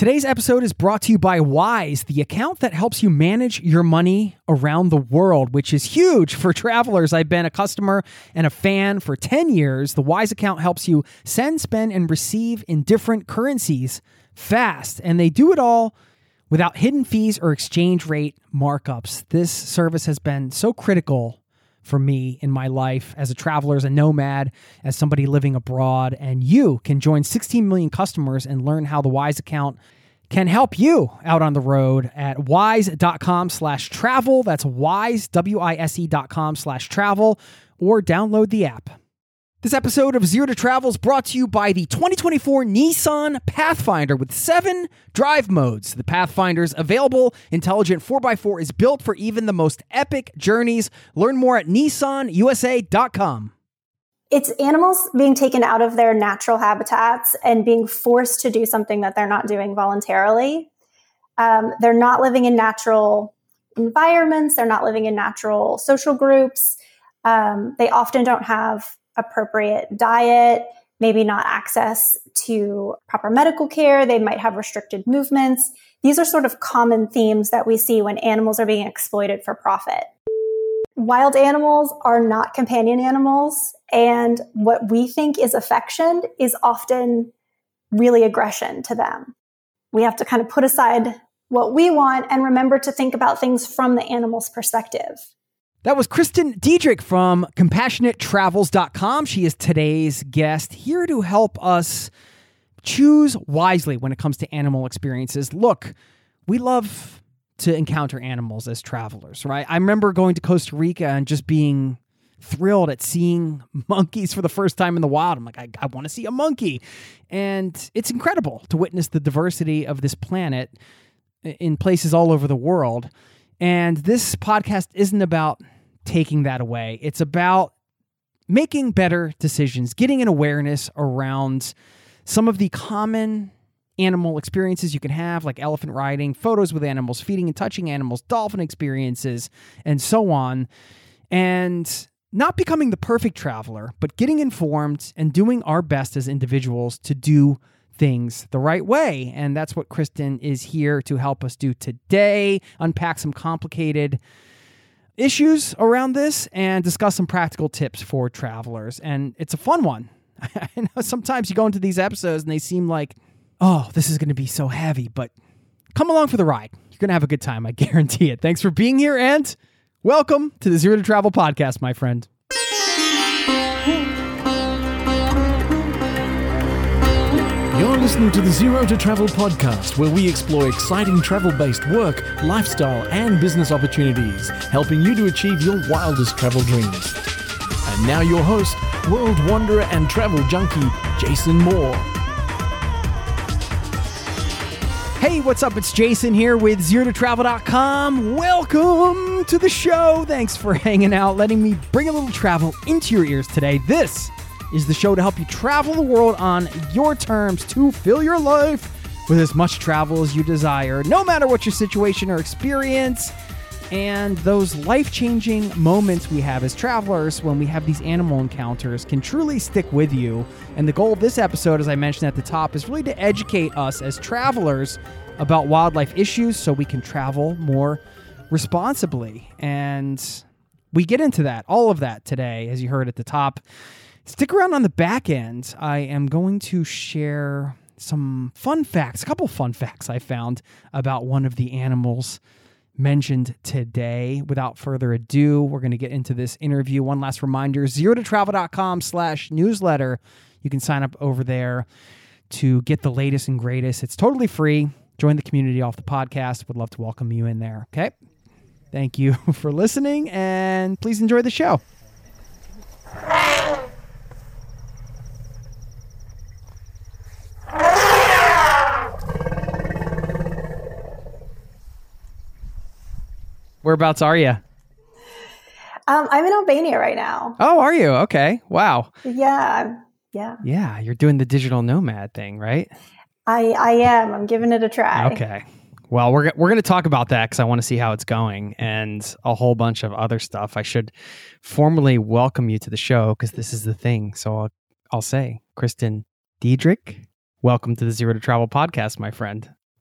Today's episode is brought to you by Wise, the account that helps you manage your money around the world, which is huge for travelers. I've been a customer and a fan for 10 years. The Wise account helps you send, spend, and receive in different currencies fast, and they do it all without hidden fees or exchange rate markups. This service has been so critical for me in my life as a traveler, as a nomad, as somebody living abroad. And you can join 16 million customers and learn how the Wise account can help you out on the road at wise.com/travel. That's wise, wise.com/travel, or download the app. This episode of Zero to Travel is brought to you by the 2024 Nissan Pathfinder with 7 drive modes. The Pathfinder's available intelligent 4x4 is built for even the most epic journeys. Learn more at nissanusa.com. It's animals being taken out of their natural habitats and being forced to do something that they're not doing voluntarily. They're not living in natural environments. They're not living in natural social groups. They often don't have appropriate diet, maybe not access to proper medical care. They might have restricted movements. These are sort of common themes that we see when animals are being exploited for profit. Wild animals are not companion animals, and what we think is affection is often really aggression to them. We have to kind of put aside what we want and remember to think about things from the animal's perspective. That was Kristen Diedrich from CompassionateTravels.com. She is today's guest, here to help us choose wisely when it comes to animal experiences. Look, we love to encounter animals as travelers, right? I remember going to Costa Rica and just being thrilled at seeing monkeys for the first time in the wild. I'm like, I want to see a monkey. And it's incredible to witness the diversity of this planet in places all over the world. And this podcast isn't about taking that away. It's about making better decisions, getting an awareness around some of the common animal experiences you can have, like elephant riding, photos with animals, feeding and touching animals, dolphin experiences, and so on. And not becoming the perfect traveler, but getting informed and doing our best as individuals to do things the right way. And that's what Kristen is here to help us do today, unpack some complicated issues around this and discuss some practical tips for travelers. And it's a fun one. I know sometimes you go into these episodes and they seem like, oh, this is going to be so heavy, but come along for the ride. You're going to have a good time. I guarantee it. Thanks for being here and welcome to the Zero to Travel podcast, my friend. You're listening to the Zero to Travel podcast, where we explore exciting travel-based work, lifestyle, and business opportunities, helping you to achieve your wildest travel dreams. And now your host, world wanderer and travel junkie, Jason Moore. Hey, what's up? It's Jason here with ZeroToTravel.com. Welcome to the show. Thanks for hanging out, letting me bring a little travel into your ears today. This is the show to help you travel the world on your terms to fill your life with as much travel as you desire, no matter what your situation or experience. And those life-changing moments we have as travelers when we have these animal encounters can truly stick with you. And the goal of this episode, as I mentioned at the top, is really to educate us as travelers about wildlife issues so we can travel more responsibly. And we get into that, all of that today, as you heard at the top. Stick around on the back end. I am going to share some fun facts, a couple fun facts I found about one of the animals mentioned today. Without further ado, we're going to get into this interview. One last reminder, zerototravel.com/newsletter. You can sign up over there to get the latest and greatest. It's totally free. Join the community off the podcast. Would love to welcome you in there. Okay. Thank you for listening, and please enjoy the show. Whereabouts are you? I'm in Albania right now. Oh, are you? Okay. Wow. Yeah. Yeah, you're doing the digital nomad thing, right? I am. I'm giving it a try. Okay. Well, we're going to talk about that because I want to see how it's going and a whole bunch of other stuff. I should formally welcome you to the show because this is the thing. So I'll say, Kristen Diedrich, welcome to the Zero to Travel podcast, my friend.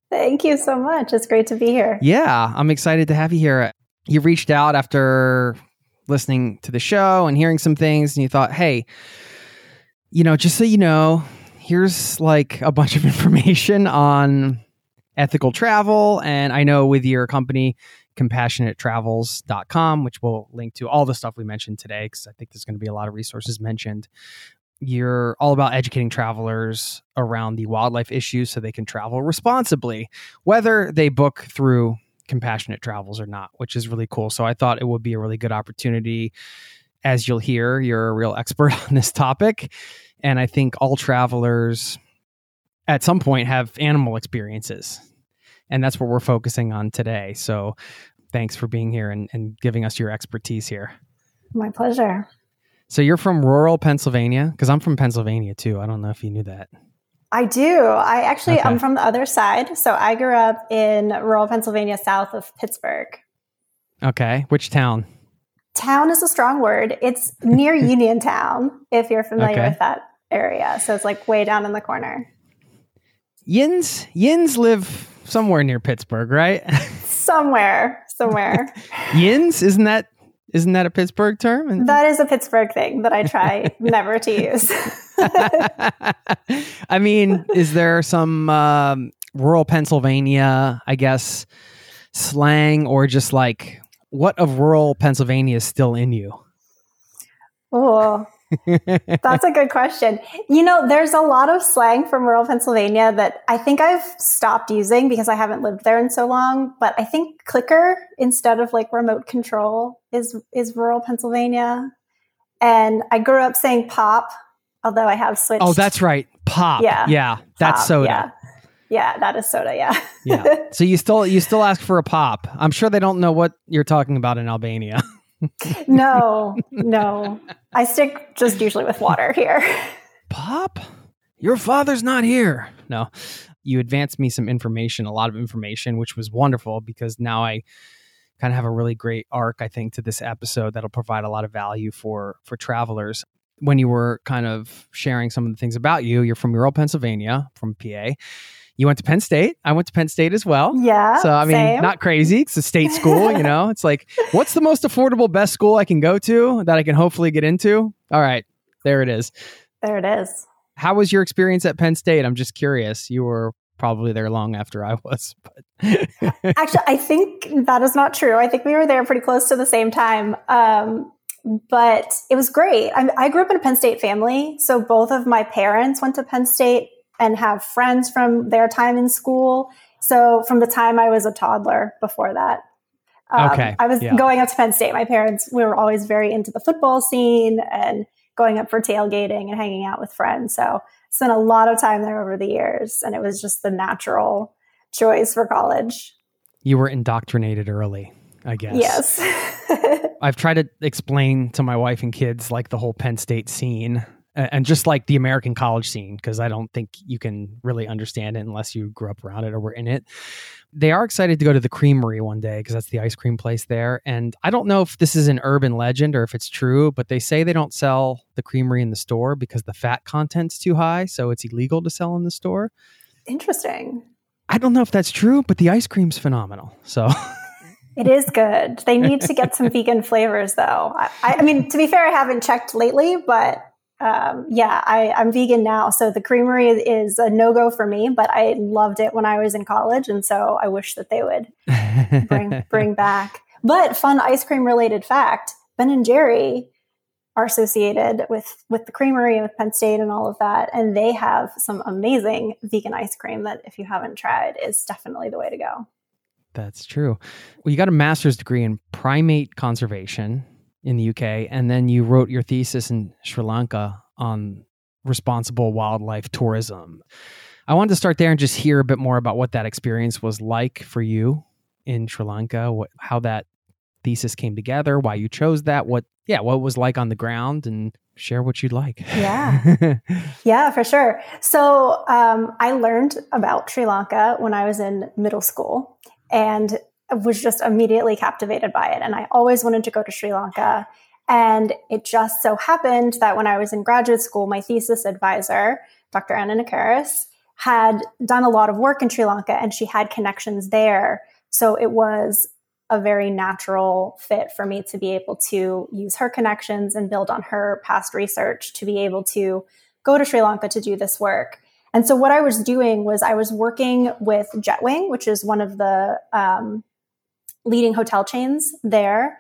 Thank you so much. It's great to be here. Yeah, I'm excited to have you here. You reached out after listening to the show and hearing some things, and you thought, hey, just so you know, here's like a bunch of information on ethical travel. And I know with your company, CompassionateTravels.com, which we'll link to all the stuff we mentioned today, because I think there's going to be a lot of resources mentioned. You're all about educating travelers around the wildlife issues so they can travel responsibly, whether they book through Compassionate Travels or not, which is really cool. So I thought it would be a really good opportunity. As you'll hear, you're a real expert on this topic. And I think all travelers at some point have animal experiences. And that's what we're focusing on today. So thanks for being here and giving us your expertise here. My pleasure. So you're from rural Pennsylvania? Because I'm from Pennsylvania too. I don't know if you knew that. I do. I'm from the other side. So I grew up in rural Pennsylvania, south of Pittsburgh. Okay. Which town? Town is a strong word. It's near Uniontown, if you're familiar with that area. So it's like way down in the corner. Yins live somewhere near Pittsburgh, right? Somewhere. Yins? Isn't that a Pittsburgh term? That is a Pittsburgh thing that I try never to use. I mean, is there some rural Pennsylvania, I guess, slang, or just like what of rural Pennsylvania is still in you? Oh, that's a good question. There's a lot of slang from rural Pennsylvania that I think I've stopped using because I haven't lived there in so long. But I think clicker instead of like remote control is rural Pennsylvania. And I grew up saying pop, although I have switched. Oh, that's right. Pop. Yeah. That's pop, soda. Yeah, that is soda. Yeah. Yeah. So you still ask for a pop. I'm sure they don't know what you're talking about in Albania. No. I stick just usually with water here. Pop? Your father's not here. No. You advanced me some information, a lot of information, which was wonderful because now I kind of have a really great arc, I think, to this episode that'll provide a lot of value for travelers. When you were kind of sharing some of the things about you, you're from rural Pennsylvania, from PA. You went to Penn State. I went to Penn State as well. Yeah. So, I mean, same. Not crazy. It's a state school, It's like, what's the most affordable, best school I can go to that I can hopefully get into? All right. There it is. There it is. How was your experience at Penn State? I'm just curious. You were probably there long after I was. But Actually, I think that is not true. I think we were there pretty close to the same time. But it was great. I grew up in a Penn State family. So both of my parents went to Penn State and have friends from their time in school. So from the time I was a toddler before that, I was going up to Penn State. My parents, we were always very into the football scene and going up for tailgating and hanging out with friends. So spent a lot of time there over the years. And it was just the natural choice for college. You were indoctrinated early, I guess. Yes. I've tried to explain to my wife and kids like the whole Penn State scene and just like the American college scene, because I don't think you can really understand it unless you grew up around it or were in it. They are excited to go to the Creamery one day because that's the ice cream place there. And I don't know if this is an urban legend or if it's true, but they say they don't sell the Creamery in the store because the fat content's too high. So it's illegal to sell in the store. Interesting. I don't know if that's true, but the ice cream's phenomenal. So... It is good. They need to get some vegan flavors, though. I mean, to be fair, I haven't checked lately, but I'm vegan now. So the Creamery is a no-go for me, but I loved it when I was in college. And so I wish that they would bring back. But fun ice cream related fact, Ben & Jerry are associated with the Creamery and with Penn State and all of that. And they have some amazing vegan ice cream that if you haven't tried is definitely the way to go. That's true. Well, you got a master's degree in primate conservation in the UK, and then you wrote your thesis in Sri Lanka on responsible wildlife tourism. I wanted to start there and just hear a bit more about what that experience was like for you in Sri Lanka, how that thesis came together, why you chose that, what it was like on the ground, and share what you'd like. Yeah, for sure. So I learned about Sri Lanka when I was in middle school. And was just immediately captivated by it. And I always wanted to go to Sri Lanka. And it just so happened that when I was in graduate school, my thesis advisor, Dr. Anna Nakaris, had done a lot of work in Sri Lanka and she had connections there. So it was a very natural fit for me to be able to use her connections and build on her past research to be able to go to Sri Lanka to do this work. And so what I was doing was I was working with Jetwing, which is one of the leading hotel chains there,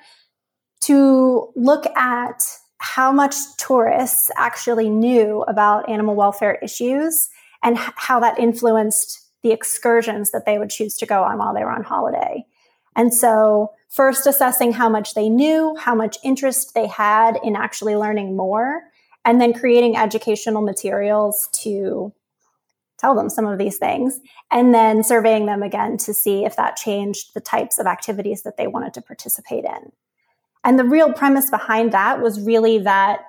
to look at how much tourists actually knew about animal welfare issues and how that influenced the excursions that they would choose to go on while they were on holiday. And so first assessing how much they knew, how much interest they had in actually learning more, and then creating educational materials to tell them some of these things, and then surveying them again to see if that changed the types of activities that they wanted to participate in. And the real premise behind that was really that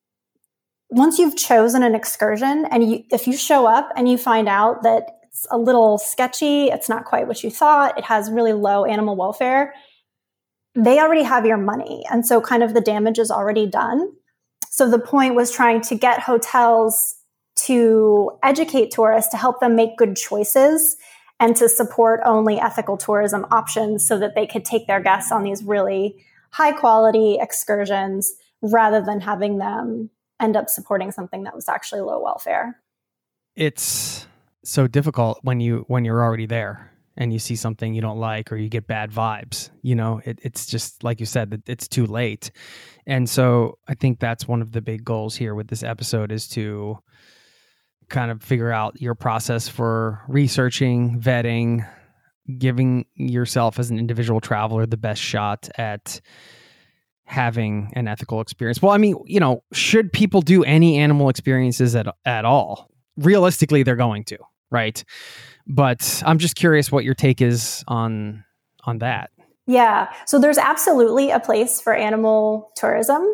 once you've chosen an excursion and if you show up and you find out that it's a little sketchy, it's not quite what you thought, it has really low animal welfare, they already have your money. And so kind of the damage is already done. So the point was trying to get hotels to educate tourists, to help them make good choices and to support only ethical tourism options so that they could take their guests on these really high quality excursions rather than having them end up supporting something that was actually low welfare. It's so difficult when you're already there and you see something you don't like or you get bad vibes. It's just like you said, that it's too late. And so I think that's one of the big goals here with this episode is to kind of figure out your process for researching, vetting, giving yourself as an individual traveler the best shot at having an ethical experience. Well, I mean, should people do any animal experiences at all? Realistically, they're going to, right? But I'm just curious what your take is on that. Yeah. So there's absolutely a place for animal tourism,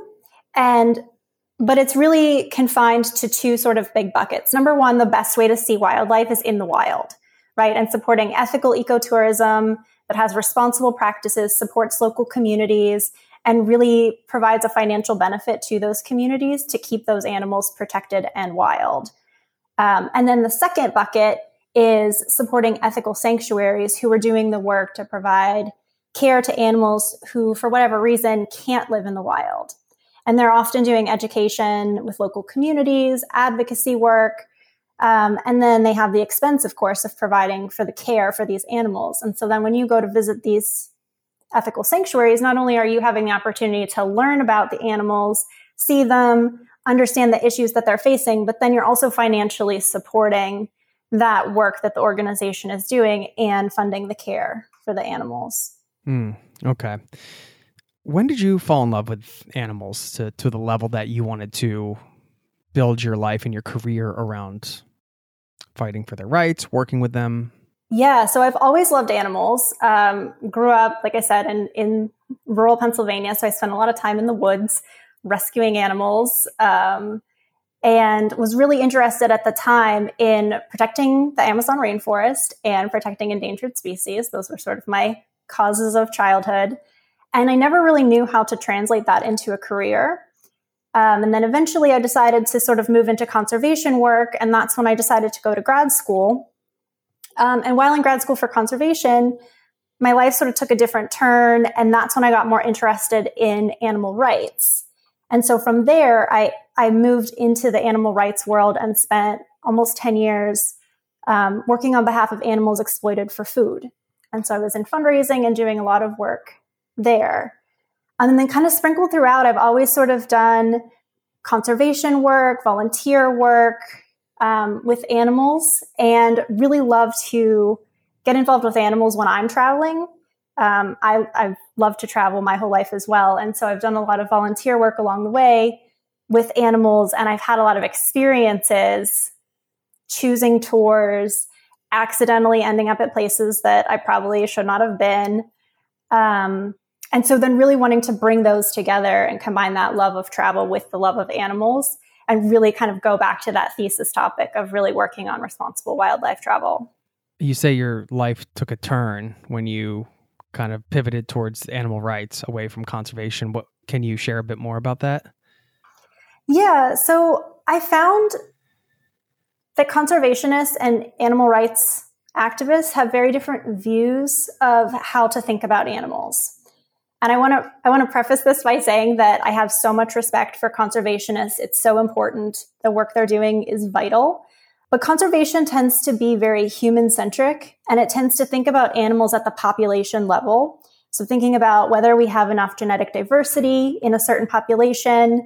but it's really confined to two sort of big buckets. Number one, the best way to see wildlife is in the wild, right? And supporting ethical ecotourism that has responsible practices, supports local communities, and really provides a financial benefit to those communities to keep those animals protected and wild. And then the second bucket is supporting ethical sanctuaries who are doing the work to provide care to animals who, for whatever reason, can't live in the wild. And they're often doing education with local communities, advocacy work, and then they have the expense, of course, of providing for the care for these animals. And so then when you go to visit these ethical sanctuaries, not only are you having the opportunity to learn about the animals, see them, understand the issues that they're facing, but then you're also financially supporting that work that the organization is doing and funding the care for the animals. Okay. When did you fall in love with animals to the level that you wanted to build your life and your career around fighting for their rights, working with them? Yeah, so I've always loved animals. Grew up, like I said, in rural Pennsylvania, so I spent a lot of time in the woods rescuing animals, and was really interested at the time in protecting the Amazon rainforest and protecting endangered species. Those were sort of my causes of childhood. And I never really knew how to translate that into a career. And then eventually I decided to sort of move into conservation work. And that's when I decided to go to grad school. And while in grad school for conservation, my life sort of took a different turn. And that's when I got more interested in animal rights. And so from there, I moved into the animal rights world and spent almost 10 years working on behalf of animals exploited for food. And so I was in fundraising and doing a lot of work there. And then kind of sprinkled throughout, I've always sort of done conservation work, volunteer work with animals, and really love to get involved with animals when I'm traveling. I've loved to travel my whole life as well. And so I've done a lot of volunteer work along the way with animals, and I've had a lot of experiences choosing tours, accidentally ending up at places that I probably should not have been. And so then really wanting to bring those together and combine that love of travel with the love of animals and really kind of go back to that thesis topic of really working on responsible wildlife travel. You say your life took a turn when you kind of pivoted towards animal rights away from conservation. What can you share a bit more about that? Yeah, so I found that conservationists and animal rights activists have very different views of how to think about animals. And I want to preface this by saying that I have so much respect for conservationists. It's so important. The work they're doing is vital. But conservation tends to be very human-centric, and it tends to think about animals at the population level. So thinking about whether we have enough genetic diversity in a certain population,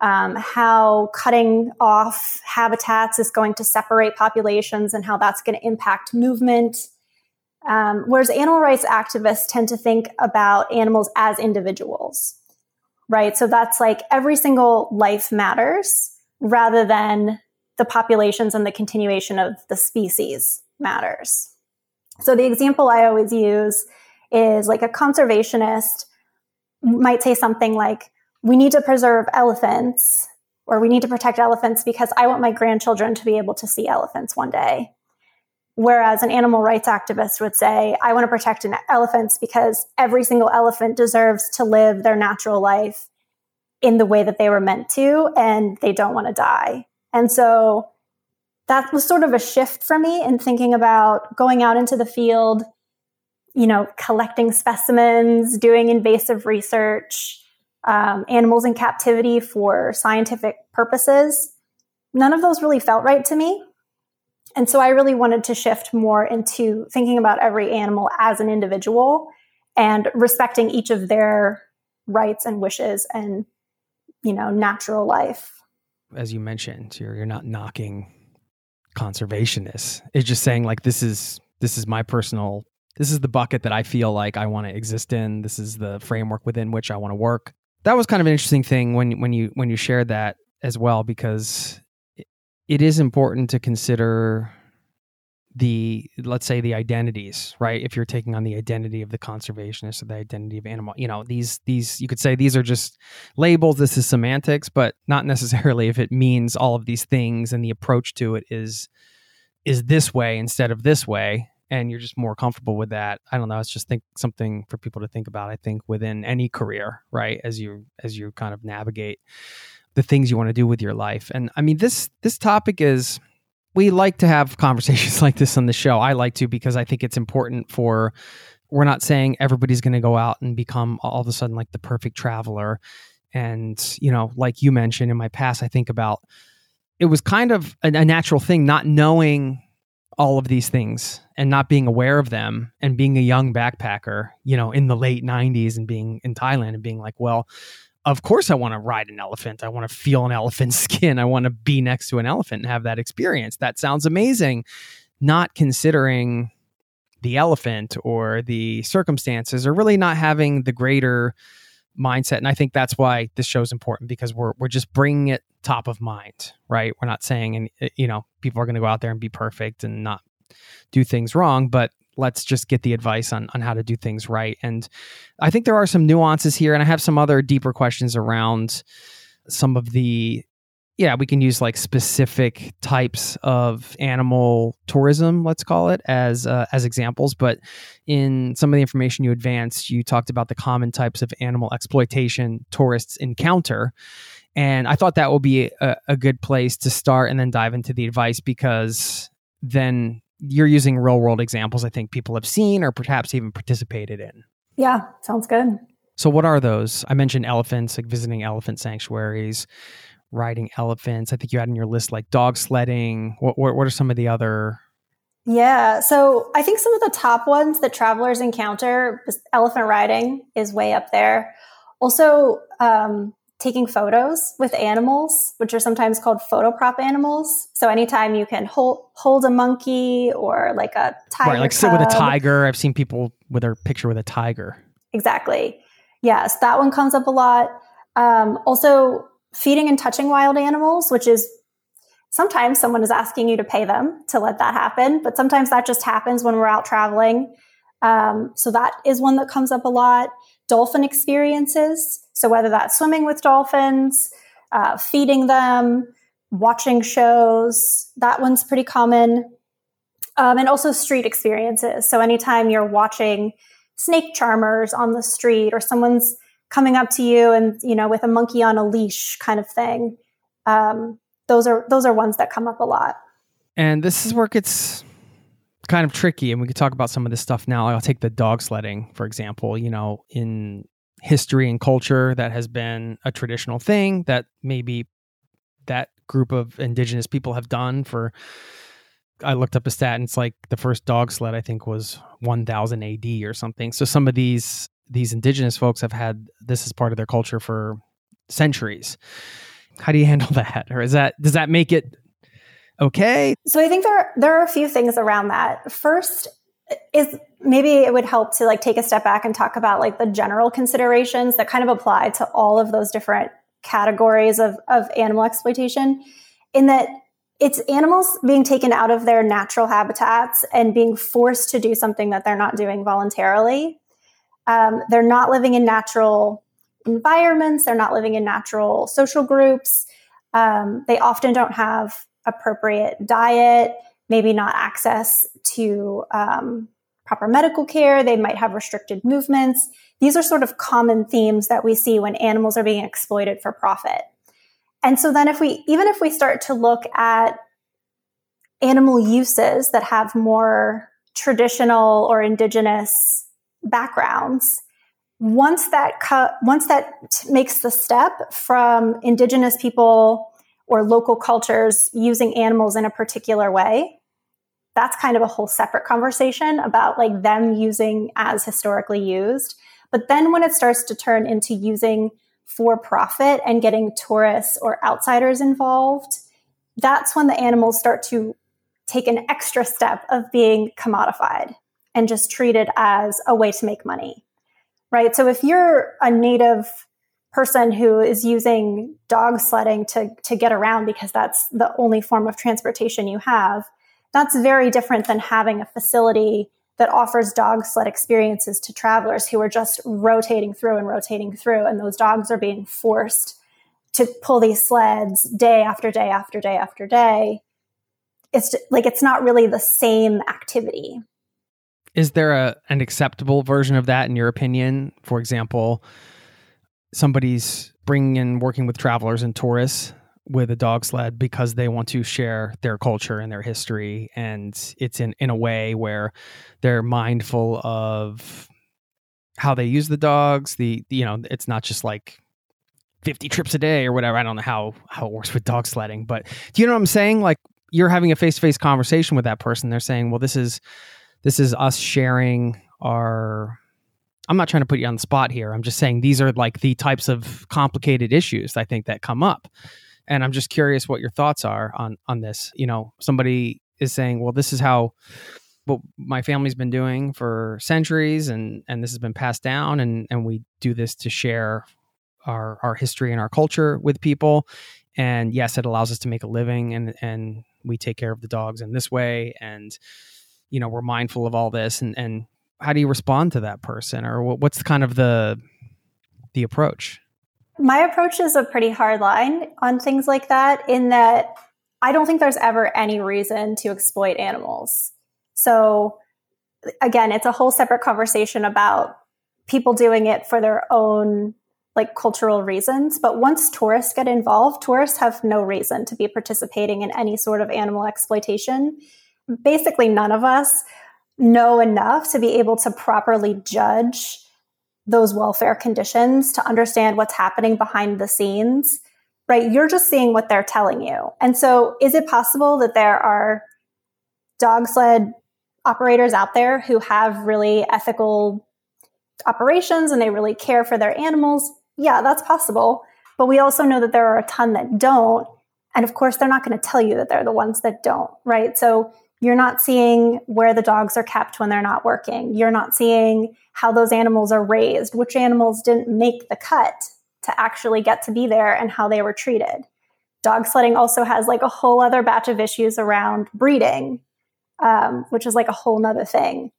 how cutting off habitats is going to separate populations and how that's going to impact movement. Whereas animal rights activists tend to think about animals as individuals, right? So that's like every single life matters rather than the populations and the continuation of the species matters. So the example I always use is like a conservationist might say something like, we need to preserve elephants, or we need to protect elephants because I want my grandchildren to be able to see elephants one day. Whereas an animal rights activist would say, I want to protect elephants because every single elephant deserves to live their natural life in the way that they were meant to, and they don't want to die. And so that was sort of a shift for me in thinking about going out into the field, collecting specimens, doing invasive research, animals in captivity for scientific purposes. None of those really felt right to me. And so I really wanted to shift more into thinking about every animal as an individual and respecting each of their rights and wishes and, natural life. As you mentioned, you're not knocking conservationists. It's just saying like, this is my personal, this is the bucket that I feel like I want to exist in. This is the framework within which I want to work. That was kind of an interesting thing when you shared that as well, because it is important to consider let's say the identities, right? If you're taking on the identity of the conservationist or the identity of animal, these you could say these are just labels. This is semantics, but not necessarily if it means all of these things and the approach to it is this way instead of this way. And you're just more comfortable with that. I don't know. It's just something for people to think about, I think, within any career, right? As you kind of navigate the things you want to do with your life. And I mean, this topic is, we like to have conversations like this on the show. I like to, because I think it's important we're not saying everybody's going to go out and become all of a sudden like the perfect traveler. And, like you mentioned in my past, I think about, it was kind of a natural thing, not knowing all of these things and not being aware of them, and being a young backpacker, in the late 90s and being in Thailand and being like, well, of course I want to ride an elephant. I want to feel an elephant's skin. I want to be next to an elephant and have that experience. That sounds amazing. Not considering the elephant or the circumstances, or really not having the greater mindset. And I think that's why this show is important, because we're just bringing it top of mind, right? We're not saying, people are going to go out there and be perfect and not do things wrong, but let's just get the advice on how to do things right. And I think there are some nuances here, and I have some other deeper questions around some of the, we can use like specific types of animal tourism, let's call it, as examples. But in some of the information you advanced, you talked about the common types of animal exploitation tourists encounter. And I thought that would be a good place to start and then dive into the advice, because then you're using real world examples I think people have seen or perhaps even participated in. Yeah, sounds good. So what are those? I mentioned elephants, like visiting elephant sanctuaries, riding elephants. I think you had in your list like dog sledding. What are some of the other? Yeah, so I think some of the top ones that travelers encounter, elephant riding is way up there. Also, taking photos with animals, which are sometimes called photo prop animals. So anytime you can hold a monkey or like a tiger, right, like sit with a tiger. I've seen people with their picture with a tiger. Exactly. Yes, that one comes up a lot. Also, feeding and touching wild animals, which is sometimes someone is asking you to pay them to let that happen, but sometimes that just happens when we're out traveling. So that is one that comes up a lot. Dolphin experiences. So whether that's swimming with dolphins, feeding them, watching shows, that one's pretty common. And also street experiences. So anytime you're watching snake charmers on the street, or someone's coming up to you and, with a monkey on a leash kind of thing. Those are ones that come up a lot. And this is where it gets kind of tricky. And we could talk about some of this stuff now. I'll take the dog sledding, for example. In history and culture, that has been a traditional thing that maybe that group of indigenous people have done for, I looked up a stat and it's like the first dog sled, I think, was 1000 AD or something. So some of these indigenous folks have had this as part of their culture for centuries. How do you handle that? Or does that make it okay? So I think there are a few things around that. First is maybe it would help to take a step back and talk about the general considerations that kind of apply to all of those different categories of animal exploitation, in that it's animals being taken out of their natural habitats and being forced to do something that they're not doing voluntarily. They're not living in natural environments. They're not living in natural social groups. They often don't have appropriate diet, maybe not access to proper medical care. They might have restricted movements. These are sort of common themes that we see when animals are being exploited for profit. And so then if we start to look at animal uses that have more traditional or indigenous backgrounds, once that makes the step from indigenous people or local cultures using animals in a particular way, that's kind of a whole separate conversation about them using as historically used. But then when it starts to turn into using for profit and getting tourists or outsiders involved, that's when the animals start to take an extra step of being commodified and just treated as a way to make money, right? So if you're a native person who is using dog sledding to get around because that's the only form of transportation you have, that's very different than having a facility that offers dog sled experiences to travelers who are just rotating through, and those dogs are being forced to pull these sleds day after day after day after day. It's not really the same activity. Is there an acceptable version of that in your opinion? For example, somebody's working with travelers and tourists with a dog sled because they want to share their culture and their history. And it's in a way where they're mindful of how they use the dogs. It's not just 50 trips a day or whatever. I don't know how it works with dog sledding, but do you know what I'm saying? You're having a face-to-face conversation with that person. They're saying, well, this is us sharing our, I'm not trying to put you on the spot here. I'm just saying these are the types of complicated issues I think that come up. And I'm just curious what your thoughts are on this. Somebody is saying, well, this is what my family's been doing for centuries, and this has been passed down, and we do this to share our history and our culture with people. And yes, it allows us to make a living, and we take care of the dogs in this way. And, we're mindful of all this. And how do you respond to that person? Or what's kind of the approach? My approach is a pretty hard line on things like that, in that I don't think there's ever any reason to exploit animals. So again, it's a whole separate conversation about people doing it for their own cultural reasons. But once tourists get involved, tourists have no reason to be participating in any sort of animal exploitation. Basically, none of us know enough to be able to properly judge those welfare conditions, to understand what's happening behind the scenes, right? You're just seeing what they're telling you. And so is it possible that there are dog sled operators out there who have really ethical operations and they really care for their animals? Yeah, that's possible. But we also know that there are a ton that don't. And of course, they're not going to tell you that they're the ones that don't, right? So you're not seeing where the dogs are kept when they're not working. You're not seeing how those animals are raised, which animals didn't make the cut to actually get to be there, and how they were treated. Dog sledding also has a whole other batch of issues around breeding, which is a whole nother thing.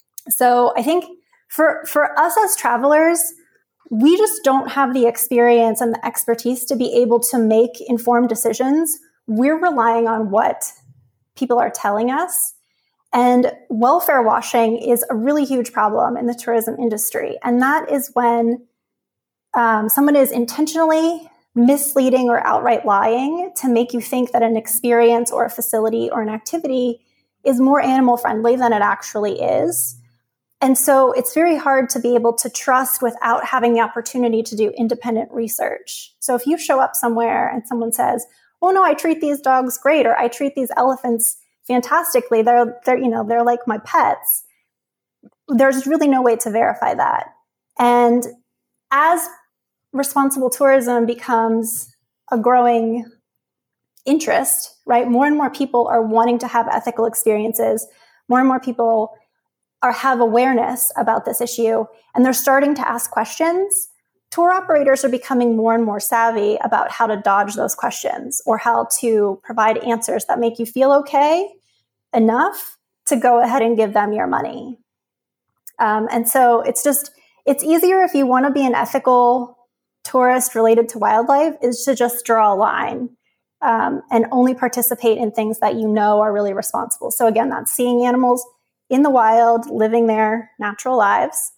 So I think for us as travelers, we just don't have the experience and the expertise to be able to make informed decisions. We're relying on what people are telling us. And welfare washing is a really huge problem in the tourism industry. And that is when someone is intentionally misleading or outright lying to make you think that an experience or a facility or an activity is more animal friendly than it actually is. And so it's very hard to be able to trust without having the opportunity to do independent research. So if you show up somewhere and someone says, "Oh no, I treat these dogs great," or "I treat these elephants fantastically. They're like my pets." There's really no way to verify that. And as responsible tourism becomes a growing interest, right? More and more people are wanting to have ethical experiences. More and more people have awareness about this issue, and they're starting to ask questions. Tour operators are becoming more and more savvy about how to dodge those questions or how to provide answers that make you feel okay enough to go ahead and give them your money. And so it's easier if you want to be an ethical tourist related to wildlife is to just draw a line and only participate in things that you know are really responsible. So again, that's seeing animals in the wild, living their natural lives,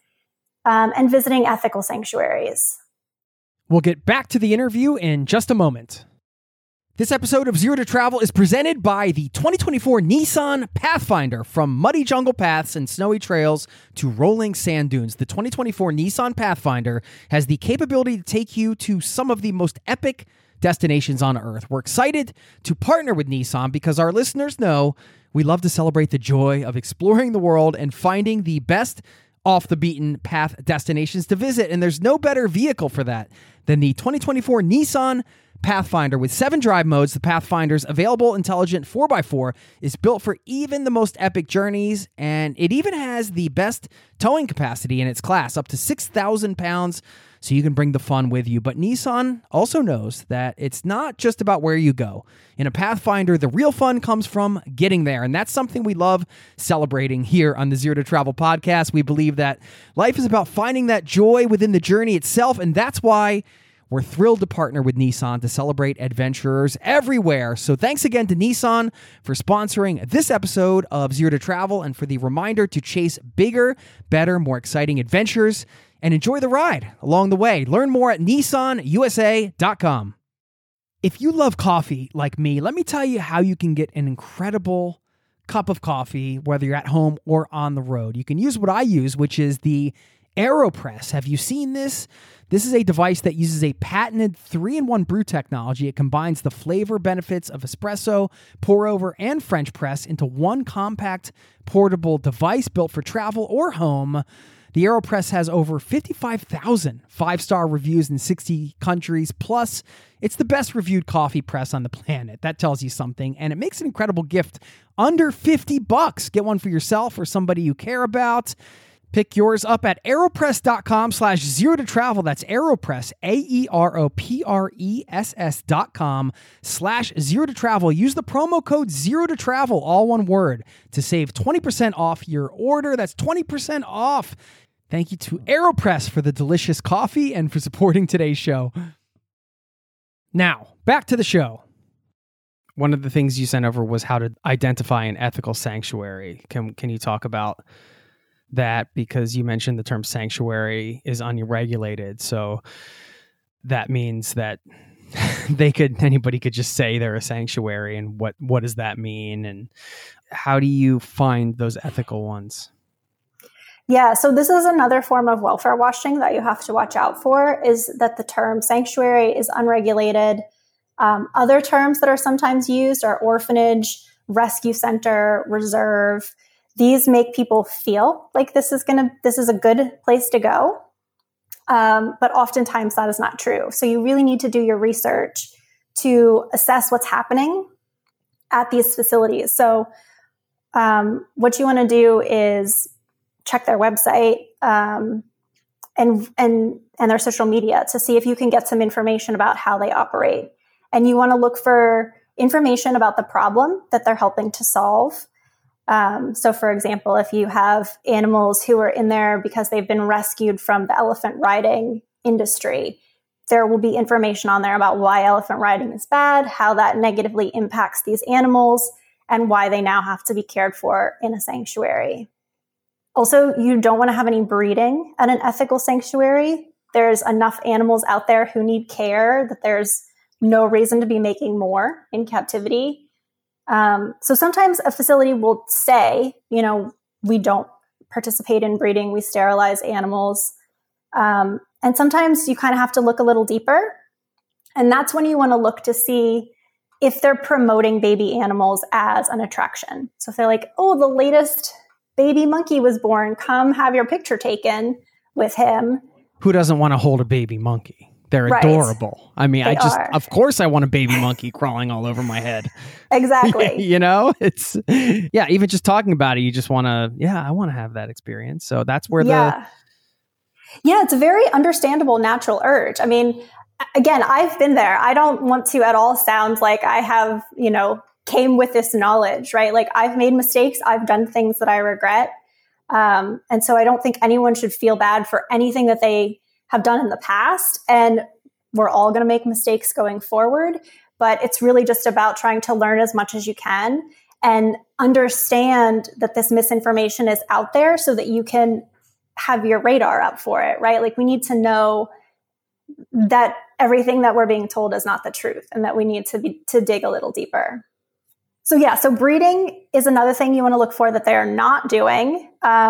and visiting ethical sanctuaries. We'll get back to the interview in just a moment. This episode of Zero to Travel is presented by the 2024 Nissan Pathfinder. From muddy jungle paths and snowy trails to rolling sand dunes, the 2024 Nissan Pathfinder has the capability to take you to some of the most epic destinations on Earth. We're excited to partner with Nissan because our listeners know we love to celebrate the joy of exploring the world and finding the best off the beaten path destinations to visit. And there's no better vehicle for that than the 2024 Nissan Pathfinder. With 7 drive modes, the Pathfinder's available intelligent 4x4 is built for even the most epic journeys, and it even has the best towing capacity in its class, up to 6,000 pounds, so you can bring the fun with you. But Nissan also knows that it's not just about where you go. In a Pathfinder, the real fun comes from getting there, and that's something we love celebrating here on the Zero to Travel podcast. We believe that life is about finding that joy within the journey itself, and that's why we're thrilled to partner with Nissan to celebrate adventurers everywhere. So thanks again to Nissan for sponsoring this episode of Zero to Travel and for the reminder to chase bigger, better, more exciting adventures and enjoy the ride along the way. Learn more at nissanusa.com. If you love coffee like me, let me tell you how you can get an incredible cup of coffee, whether you're at home or on the road. You can use what I use, which is the AeroPress. Have you seen this? This is a device that uses a patented 3-in-1 brew technology. It combines the flavor benefits of espresso, pour over, and French press into one compact, portable device built for travel or home. The AeroPress has over 55,000 five-star reviews in 60 countries. Plus, it's the best reviewed coffee press on the planet. That tells you something. And it makes an incredible gift under $50. Get one for yourself or somebody you care about. Pick yours up at aeropress.com/zero to travel. That's AeroPress, AeroPress.com/zero to travel. Use the promo code zero to travel, all one word, to save 20% off your order. That's 20% off. Thank you to AeroPress for the delicious coffee and for supporting today's show. Now, back to the show. One of the things you sent over was how to identify an ethical sanctuary. Can you talk about that? Because you mentioned the term sanctuary is unregulated, so that means that anybody could just say they're a sanctuary, and what does that mean, and how do you find those ethical ones? Yeah, so this is another form of welfare washing that you have to watch out for, is that the term sanctuary is unregulated. Other terms that are sometimes used are orphanage, rescue center, reserve. These make people feel like this is a good place to go. But oftentimes that is not true. So you really need to do your research to assess what's happening at these facilities. So what you want to do is check their website and their social media to see if you can get some information about how they operate. And you want to look for information about the problem that they're helping to solve. So for example, if you have animals who are in there because they've been rescued from the elephant riding industry, there will be information on there about why elephant riding is bad, how that negatively impacts these animals, and why they now have to be cared for in a sanctuary. Also, you don't want to have any breeding at an ethical sanctuary. there's enough animals out there who need care, that there's no reason to be making more in captivity. So sometimes a facility will say, we don't participate in breeding, we sterilize animals. And sometimes you kind of have to look a little deeper. And that's when you want to look to see if they're promoting baby animals as an attraction. So if they're like, oh, the latest baby monkey was born, come have your picture taken with him. Who doesn't want to hold a baby monkey? They're adorable. I mean, of course I want a baby monkey crawling all over my head. Exactly. It's, even just talking about it, you just want to, I want to have that experience. So that's where it's a very understandable natural urge. I mean, again, I've been there. I don't want to at all sound like I have, came with this knowledge, right? Like I've made mistakes. I've done things that I regret. And so I don't think anyone should feel bad for anything that they have done in the past. And we're all going to make mistakes going forward. But it's really just about trying to learn as much as you can and understand that this misinformation is out there so that you can have your radar up for it, right? Like we need to know that everything that we're being told is not the truth and that we need to dig a little deeper. So breeding is another thing you want to look for that they're not doing.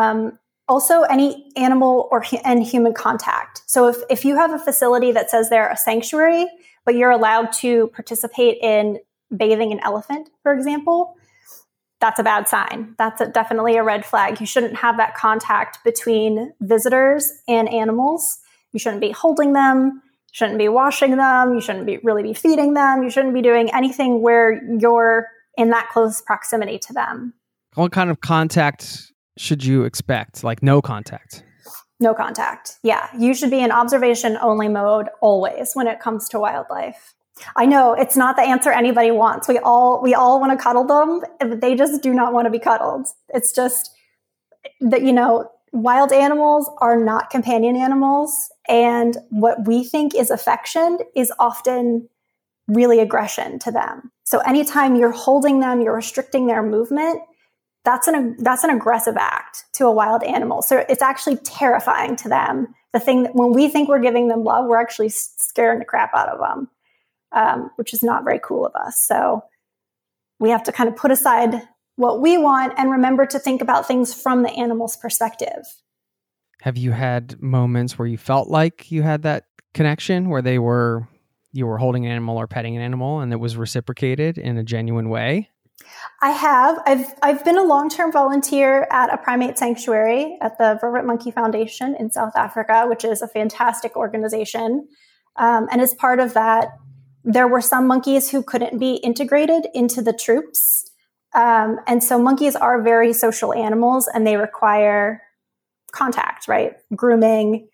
Also, any animal and human contact. So if you have a facility that says they're a sanctuary, but you're allowed to participate in bathing an elephant, for example, that's a bad sign. That's definitely a red flag. You shouldn't have that contact between visitors and animals. You shouldn't be holding them. You shouldn't be washing them. You shouldn't really be feeding them. You shouldn't be doing anything where you're in that close proximity to them. What kind of contact should you expect? Like no contact? No contact. Yeah. You should be in observation only mode always when it comes to wildlife. I know it's not the answer anybody wants. We all want to cuddle them, but they just do not want to be cuddled. It's just that, wild animals are not companion animals. And what we think is affection is often really aggression to them. So anytime you're holding them, you're restricting their movement, that's an aggressive act to a wild animal. So it's actually terrifying to them. The thing that when we think we're giving them love, we're actually scaring the crap out of them, which is not very cool of us. So we have to kind of put aside what we want and remember to think about things from the animal's perspective. Have you had moments where you felt like you had that connection where you were holding an animal or petting an animal and it was reciprocated in a genuine way? I have. I've been a long-term volunteer at a primate sanctuary at the Vervet Monkey Foundation in South Africa, which is a fantastic organization. And as part of that, there were some monkeys who couldn't be integrated into the troops. And so monkeys are very social animals and they require contact, right? Grooming,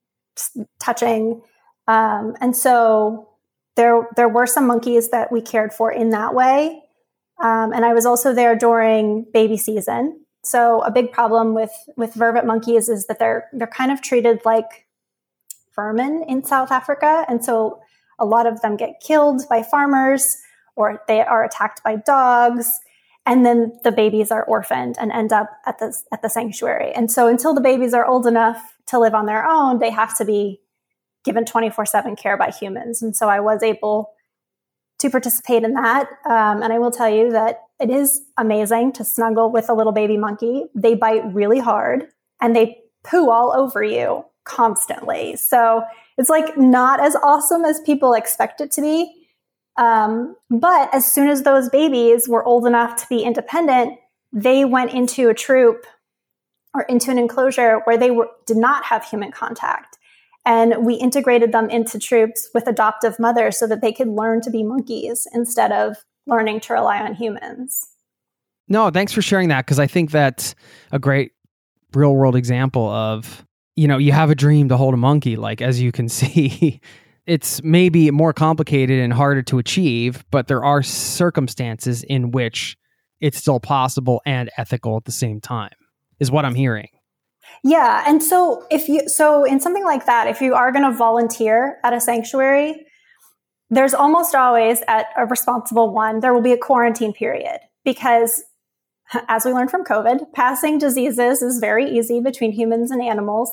touching. And so there were some monkeys that we cared for in that way. And I was also there during baby season. So a big problem with vervet monkeys is that they're kind of treated like vermin in South Africa. And so a lot of them get killed by farmers or they are attacked by dogs. And then the babies are orphaned and end up at the sanctuary. And so until the babies are old enough to live on their own, they have to be given 24/7 care by humans. And so I was able to participate in that. And I will tell you that it is amazing to snuggle with a little baby monkey. They bite really hard and they poo all over you constantly. So it's like not as awesome as people expect it to be. But as soon as those babies were old enough to be independent, they went into a troop or into an enclosure where they did not have human contact. And we integrated them into troops with adoptive mothers so that they could learn to be monkeys instead of learning to rely on humans. No, thanks for sharing that, because I think that's a great real world example of, you have a dream to hold a monkey. Like, as you can see, it's maybe more complicated and harder to achieve, but there are circumstances in which it's still possible and ethical at the same time, is what I'm hearing. Yeah. And so in something like that, if you are going to volunteer at a sanctuary, there's almost always at a responsible one, there will be a quarantine period because as we learned from COVID, passing diseases is very easy between humans and animals.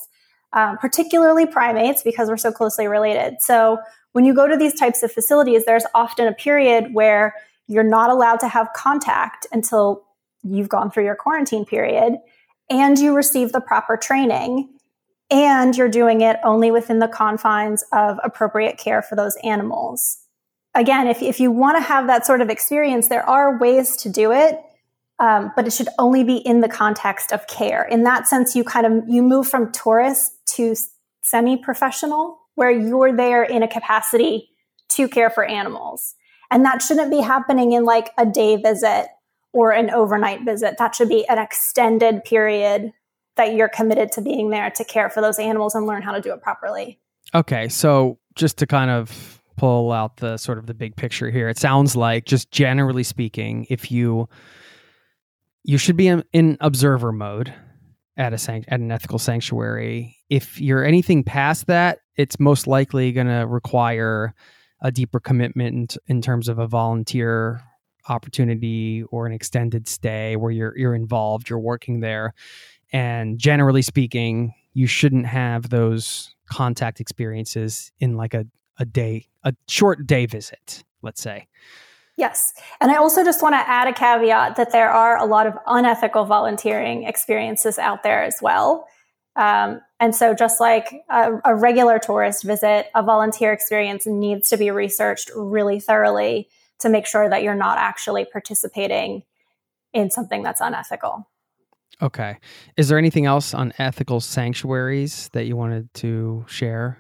particularly primates because we're so closely related. So when you go to these types of facilities, there's often a period where you're not allowed to have contact until you've gone through your quarantine period and you receive the proper training, and you're doing it only within the confines of appropriate care for those animals. Again, if you want to have that sort of experience, there are ways to do it, but it should only be in the context of care. In that sense, you move from tourist to semi-professional, where you're there in a capacity to care for animals. And that shouldn't be happening in like a day visit or an overnight visit. That should be an extended period that you're committed to being there to care for those animals and learn how to do it properly. Okay, so just to kind of pull out the sort of the big picture here, it sounds like, just generally speaking, if you should be in observer mode at an ethical sanctuary. If you're anything past that, it's most likely going to require a deeper commitment in terms of a volunteer opportunity or an extended stay where you're involved, you're working there. And generally speaking, you shouldn't have those contact experiences in like a short day visit, let's say. Yes. And I also just want to add a caveat that there are a lot of unethical volunteering experiences out there as well. And so just like a regular tourist visit, a volunteer experience needs to be researched really thoroughly to make sure that you're not actually participating in something that's unethical. Okay. Is there anything else on ethical sanctuaries that you wanted to share?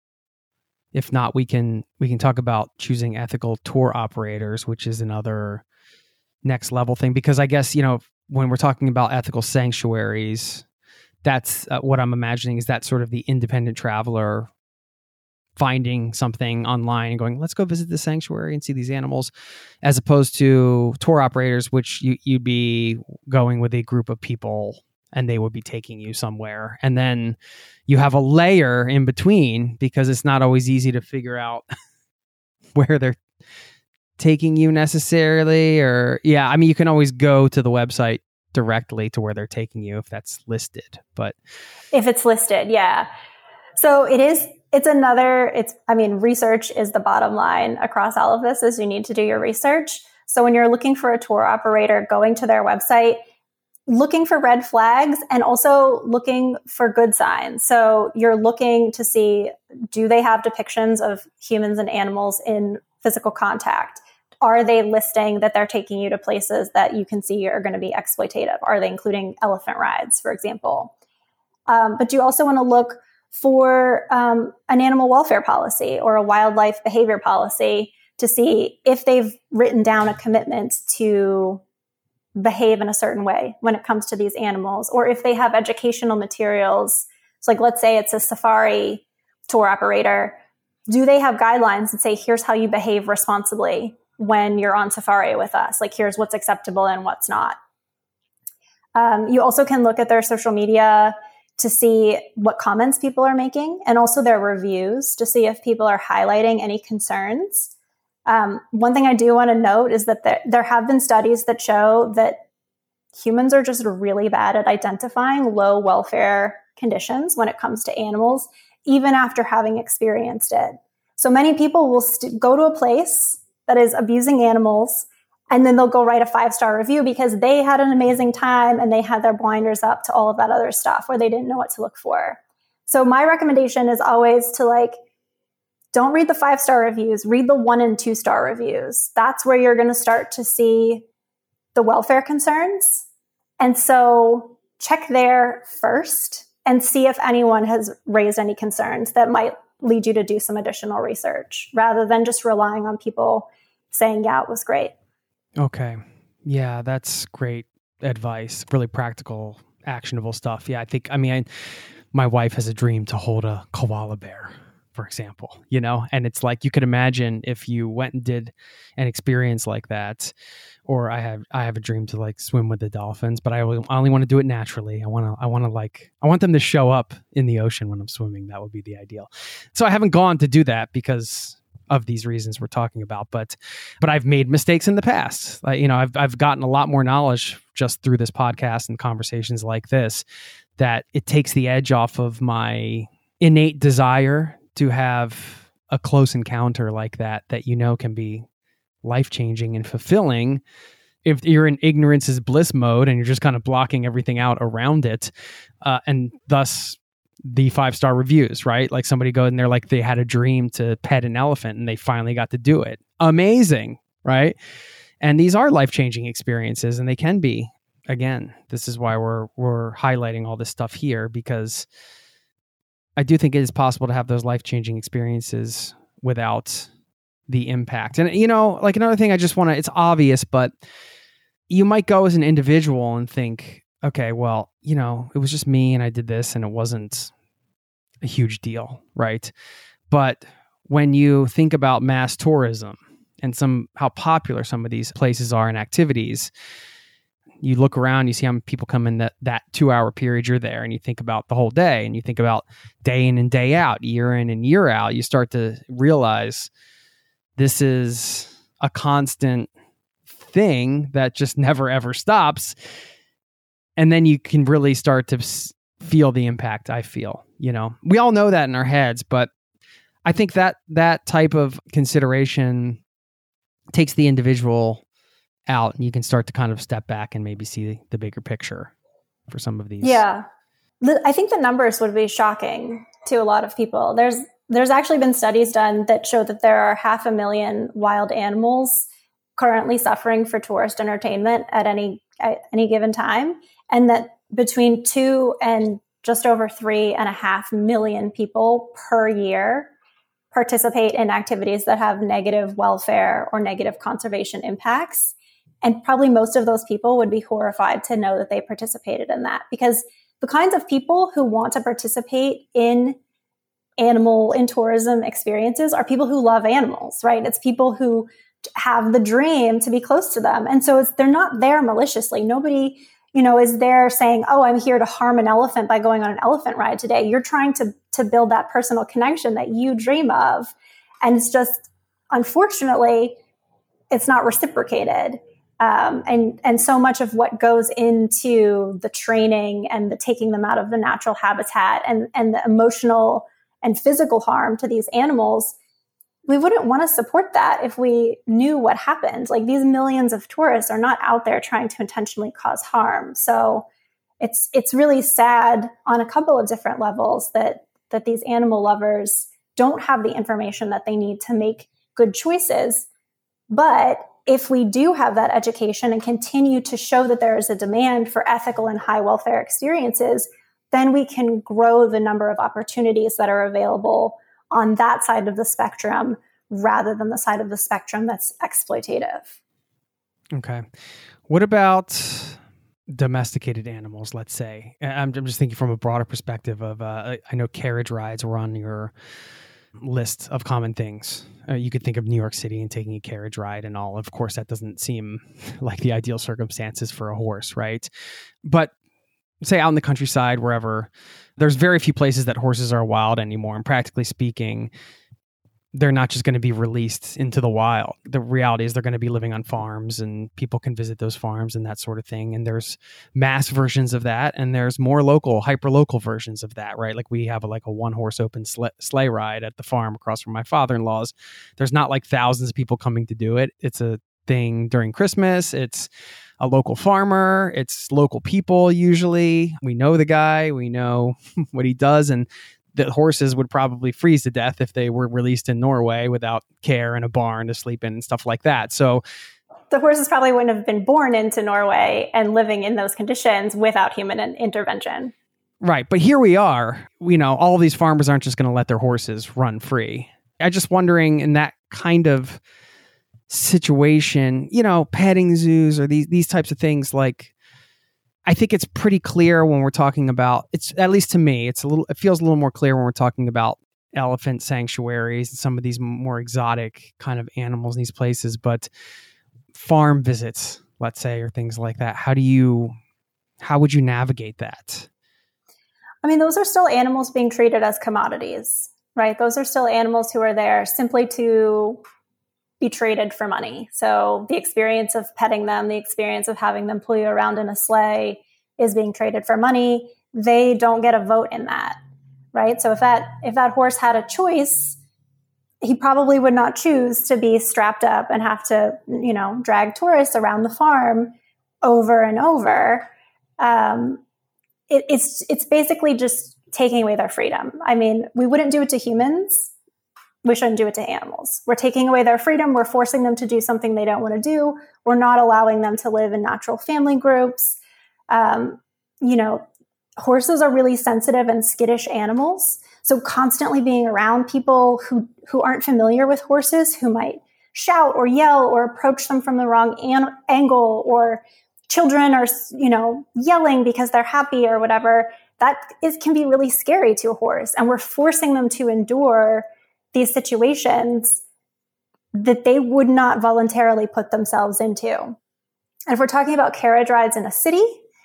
If not, we can talk about choosing ethical tour operators, which is another next level thing. Because I guess, when we're talking about ethical sanctuaries, that's what I'm imagining is that sort of the independent traveler finding something online and going, let's go visit the sanctuary and see these animals, as opposed to tour operators, which you'd be going with a group of people and they would be taking you somewhere. And then you have a layer in between because it's not always easy to figure out where they're taking you necessarily. Or you can always go to the website directly to where they're taking you if that's listed. But if it's listed, yeah. So research is the bottom line across all of this, is you need to do your research. So when you're looking for a tour operator, going to their website, looking for red flags and also looking for good signs. So you're looking to see, do they have depictions of humans and animals in physical contact? Are they listing that they're taking you to places that you can see are going to be exploitative? Are they including elephant rides, for example? But you also want to look for an animal welfare policy or a wildlife behavior policy to see if they've written down a commitment to behave in a certain way when it comes to these animals, or if they have educational materials. So like, let's say it's a safari tour operator. Do they have guidelines that say, here's how you behave responsibly when you're on safari with us? Like, here's what's acceptable and what's not. You also can look at their social media to see what comments people are making, and also their reviews to see if people are highlighting any concerns. One thing I do want to note is that there have been studies that show that humans are just really bad at identifying low welfare conditions when it comes to animals, even after having experienced it. So many people will go to a place that is abusing animals, and then they'll go write a 5-star review because they had an amazing time and they had their blinders up to all of that other stuff where they didn't know what to look for. So my recommendation is always to don't read the 5-star reviews, read the 1 and 2-star reviews. That's where you're going to start to see the welfare concerns. And so check there first and see if anyone has raised any concerns that might lead you to do some additional research rather than just relying on people saying, yeah, it was great. Okay. Yeah, that's great advice. Really practical, actionable stuff. Yeah, my wife has a dream to hold a koala bear, for example, and it's like, you could imagine if you went and did an experience like that, or I have a dream to swim with the dolphins, but I only want to do it naturally. I want them to show up in the ocean when I'm swimming. That would be the ideal. So I haven't gone to do that because of these reasons we're talking about, but I've made mistakes in the past. I've gotten a lot more knowledge just through this podcast and conversations like this that it takes the edge off of my innate desire to have a close encounter like that can be life-changing and fulfilling if you're in ignorance is bliss mode and you're just kind of blocking everything out around it. And thus the 5-star reviews, right? Like somebody goes and they're like, they had a dream to pet an elephant and they finally got to do it. Amazing, right? And these are life-changing experiences, and they can be. Again, this is why we're highlighting all this stuff here, because I do think it is possible to have those life-changing experiences without the impact. And, like another thing it's obvious, but you might go as an individual and think, okay, well, it was just me and I did this and it wasn't a huge deal, right? But when you think about mass tourism and how popular some of these places are and activities, you look around, you see how many people come in that 2-hour period you're there, and you think about the whole day, and you think about day in and day out, year in and year out, you start to realize this is a constant thing that just never ever stops. And then you can really start to feel the impact I feel. We all know that in our heads, but I think that type of consideration takes the individual out, and you can start to kind of step back and maybe see the bigger picture for some of these. Yeah. I think the numbers would be shocking to a lot of people. There's actually been studies done that show that there are 500,000 wild animals currently suffering for tourist entertainment at any given time, and that between 2 and just over 3.5 million people per year participate in activities that have negative welfare or negative conservation impacts. And probably most of those people would be horrified to know that they participated in that, because the kinds of people who want to participate in tourism experiences are people who love animals, right? It's people who have the dream to be close to them. And so they're not there maliciously. Nobody, is there saying, oh, I'm here to harm an elephant by going on an elephant ride today. You're trying to build that personal connection that you dream of. And it's just, unfortunately, it's not reciprocated. And so much of what goes into the training and the taking them out of the natural habitat and the emotional and physical harm to these animals, we wouldn't want to support that if we knew what happened. Like, these millions of tourists are not out there trying to intentionally cause harm. So it's really sad on a couple of different levels that these animal lovers don't have the information that they need to make good choices. But if we do have that education and continue to show that there is a demand for ethical and high welfare experiences, then we can grow the number of opportunities that are available on that side of the spectrum rather than the side of the spectrum that's exploitative. Okay. What about domesticated animals, let's say? I'm just thinking from a broader perspective of, I know carriage rides were on your list of common things. You could think of New York City and taking a carriage ride and all. Of course, that doesn't seem like the ideal circumstances for a horse, right? But say out in the countryside, wherever, there's very few places that horses are wild anymore. And practically speaking, they're not just going to be released into the wild. The reality is they're going to be living on farms, and people can visit those farms and that sort of thing. And there's mass versions of that, and there's more local, hyper-local versions of that, right? Like we have a one-horse open sleigh ride at the farm across from my father-in-law's. There's not like thousands of people coming to do it. It's a thing during Christmas. It's a local farmer. It's local people usually. We know the guy. We know what he does, and the horses would probably freeze to death if they were released in Norway without care in a barn to sleep in and stuff like that. So the horses probably wouldn't have been born into Norway and living in those conditions without human intervention. Right. But here we are, all these farmers aren't just going to let their horses run free. I'm just wondering, in that kind of situation, petting zoos or these types of things, like, I think it's pretty clear when we're talking about, it's, at least to me, it feels a little more clear when we're talking about elephant sanctuaries and some of these more exotic kind of animals in these places. But farm visits, let's say, or things like that, how would you navigate that? I mean, those are still animals being treated as commodities, right? Those are still animals who are there simply to be traded for money. So the experience of petting them, the experience of having them pull you around in a sleigh is being traded for money. they don't get a vote in that, right? So if that horse had a choice, he probably would not choose to be strapped up and have to, drag tourists around the farm over and over. It's basically just taking away their freedom. I mean, we wouldn't do it to humans. We shouldn't do it to animals. We're taking away their freedom. We're forcing them to do something they don't want to do. We're not allowing them to live in natural family groups. Horses are really sensitive and skittish animals. So constantly being around people who aren't familiar with horses, who might shout or yell or approach them from the wrong angle, or children are, yelling because they're happy or whatever, can be really scary to a horse. And we're forcing them to endure these situations that they would not voluntarily put themselves into. And if we're talking about carriage rides in a city,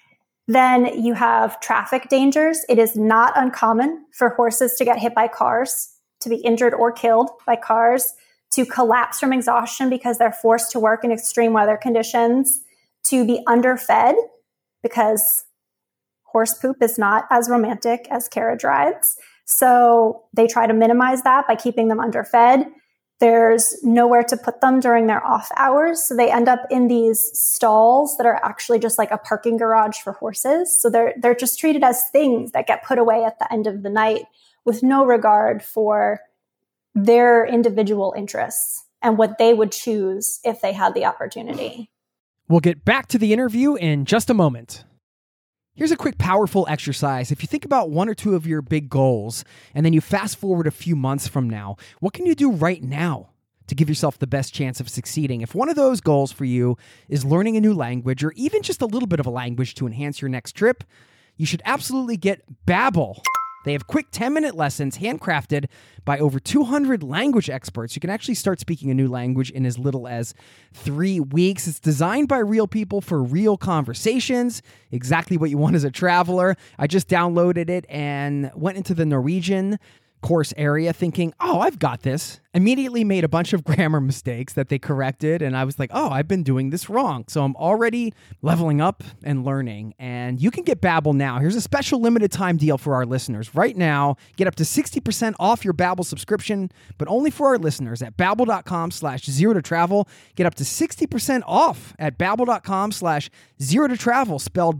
then you have traffic dangers. It is not uncommon for horses to get hit by cars, to be injured or killed by cars, to collapse from exhaustion because they're forced to work in extreme weather conditions, to be underfed because horse poop is not as romantic as carriage rides. So they try to minimize that by keeping them underfed. There's nowhere to put them during their off hours. So they end up in these stalls that are actually just like a parking garage for horses. So they're just treated as things that get put away at the end of the night with no regard for their individual interests and what they would choose if they had the opportunity. We'll get back to the interview in just a moment. Here's a quick, powerful exercise. If you think about one or two of your big goals, and then you fast forward a few months from now, what can you do right now to give yourself the best chance of succeeding? If one of those goals for you is learning a new language, or even just a little bit of a language to enhance your next trip, you should absolutely get Babbel. They have quick 10-minute lessons handcrafted by over 200 language experts. You can actually start speaking a new language in as little as 3 weeks. It's designed by real people for real conversations, exactly what you want as a traveler. I just downloaded it and went into the Norwegian course area thinking, oh, I've got this. Immediately made a bunch of grammar mistakes that they corrected. And I was like, oh, I've been doing this wrong. So I'm already leveling up and learning. And you can get Babbel now. Here's a special limited time deal for our listeners. Right now, get up to 60% off your Babbel subscription, but only for our listeners at babbel.com/0to-travel. Get up to 60% off at babbel.com/0to-travel, spelled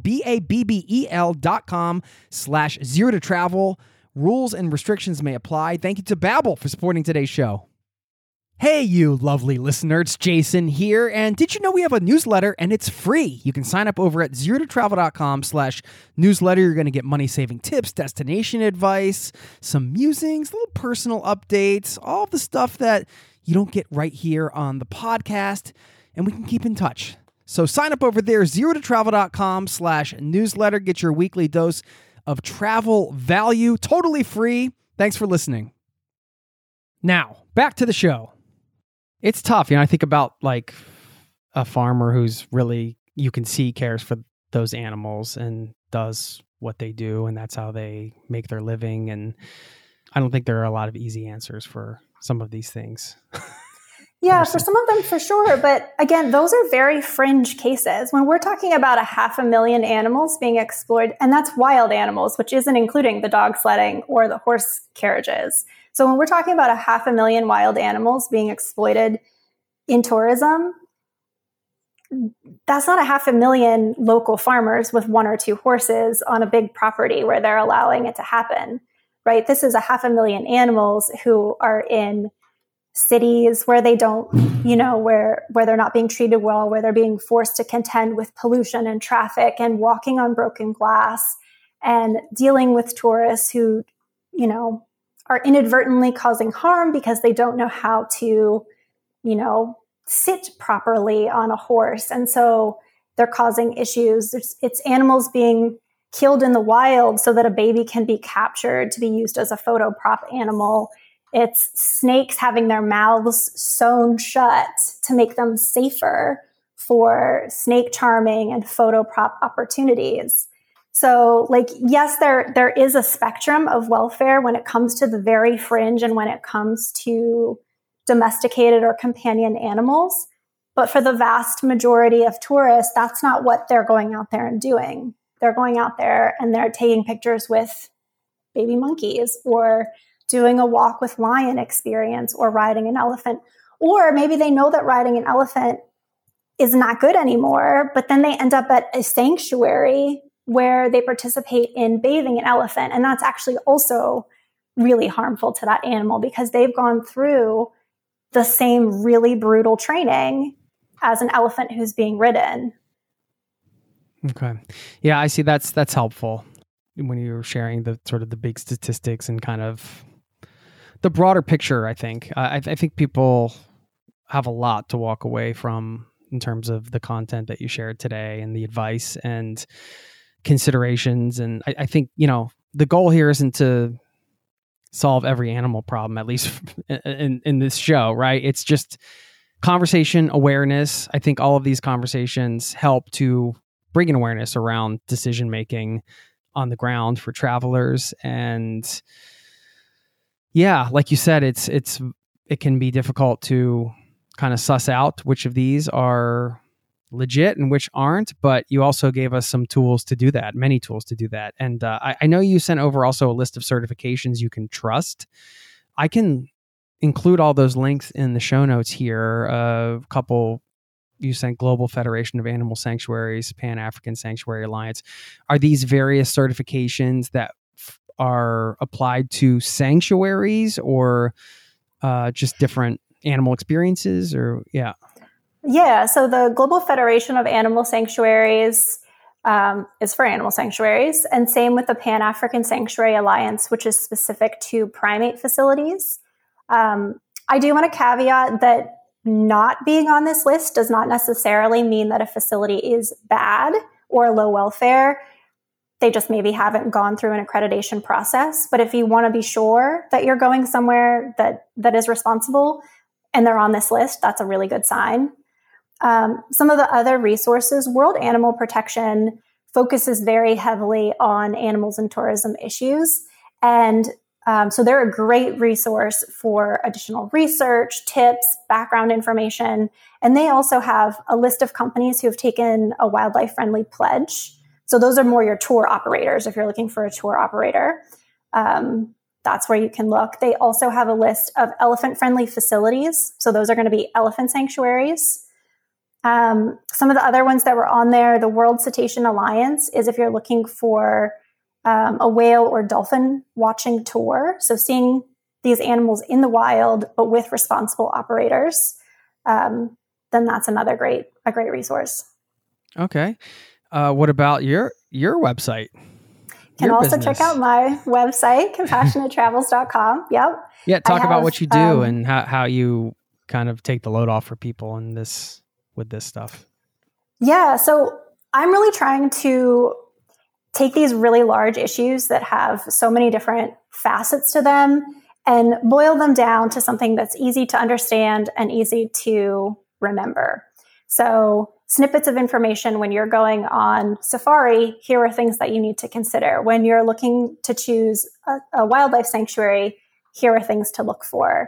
BABBEL.com/0to-travel. Rules and restrictions may apply. Thank you to Babbel for supporting today's show. Hey, you lovely listener, it's Jason here. And did you know we have a newsletter and it's free? You can sign up over at zerototravel.com/newsletter. You're going to get money-saving tips, destination advice, some musings, little personal updates, all the stuff that you don't get right here on the podcast. And we can keep in touch. So sign up over there, zerototravel.com/newsletter. Get your weekly dose of travel value, totally free. Thanks for listening. Now, back to the show. It's tough. I think about like a farmer who's really, you can see, cares for those animals and does what they do, and that's how they make their living. And I don't think there are a lot of easy answers for some of these things. Yeah, for some of them, for sure. But again, those are very fringe cases. When we're talking about 500,000 animals being exploited, and that's wild animals, which isn't including the dog sledding or the horse carriages. So when we're talking about 500,000 wild animals being exploited in tourism, that's not 500,000 local farmers with one or two horses on a big property where they're allowing it to happen, right? This is 500,000 animals who are in cities where they don't, where they're not being treated well, where they're being forced to contend with pollution and traffic and walking on broken glass and dealing with tourists who, are inadvertently causing harm because they don't know how to, sit properly on a horse. And so they're causing issues. It's animals being killed in the wild so that a baby can be captured to be used as a photo prop animal. It's snakes having their mouths sewn shut to make them safer for snake charming and photo prop opportunities. So, yes, there is a spectrum of welfare when it comes to the very fringe and when it comes to domesticated or companion animals. But for the vast majority of tourists, that's not what they're going out there and doing. they're going out there and they're taking pictures with baby monkeys, or doing a walk with lion experience, or riding an elephant. Or maybe they know that riding an elephant is not good anymore, but then they end up at a sanctuary where they participate in bathing an elephant. And that's actually also really harmful to that animal, because they've gone through the same really brutal training as an elephant who's being ridden. Okay. Yeah, I see. That's helpful when you're sharing the sort of the big statistics and kind of the broader picture. I think people have a lot to walk away from in terms of the content that you shared today and the advice and considerations. And I think, the goal here isn't to solve every animal problem, at least in this show, right? It's just conversation, awareness. I think all of these conversations help to bring an awareness around decision making on the ground for travelers. And yeah, like you said, it can be difficult to kind of suss out which of these are legit and which aren't, but you also gave us some tools to do that, many tools to do that. And I know you sent over also a list of certifications you can trust. I can include all those links in the show notes here. A couple you sent: Global Federation of Animal Sanctuaries, Pan-African Sanctuary Alliance. Are these various certifications that are applied to sanctuaries, or just different animal experiences? Or Yeah, so the Global Federation of Animal Sanctuaries is for animal sanctuaries, and same with the Pan-African Sanctuary Alliance, which is specific to primate facilities. I do want to caveat that not being on this list does not necessarily mean that a facility is bad or low welfare. They just maybe haven't gone through an accreditation process. But if you want to be sure that you're going somewhere that is responsible and they're on this list, that's a really good sign. Some of the other resources: World Animal Protection focuses very heavily on animals and tourism issues. And so they're a great resource for additional research, tips, background information. And they also have a list of companies who have taken a wildlife-friendly pledge. So those are more your tour operators. If you're looking for a tour operator, that's where you can look. They also have a list of elephant-friendly facilities. So those are going to be elephant sanctuaries. Some of the other ones that were on there: the World Cetacean Alliance is if you're looking for a whale or dolphin watching tour. So seeing these animals in the wild, but with responsible operators, then that's a great resource. Okay. What about your website? Can also check out my website, compassionatetravels.com. Yep. Yeah. Talk about what you do and how you kind of take the load off for people with this stuff. Yeah. So I'm really trying to take these really large issues that have so many different facets to them and boil them down to something that's easy to understand and easy to remember. So snippets of information: when you're going on safari, here are things that you need to consider. When you're looking to choose a wildlife sanctuary, here are things to look for.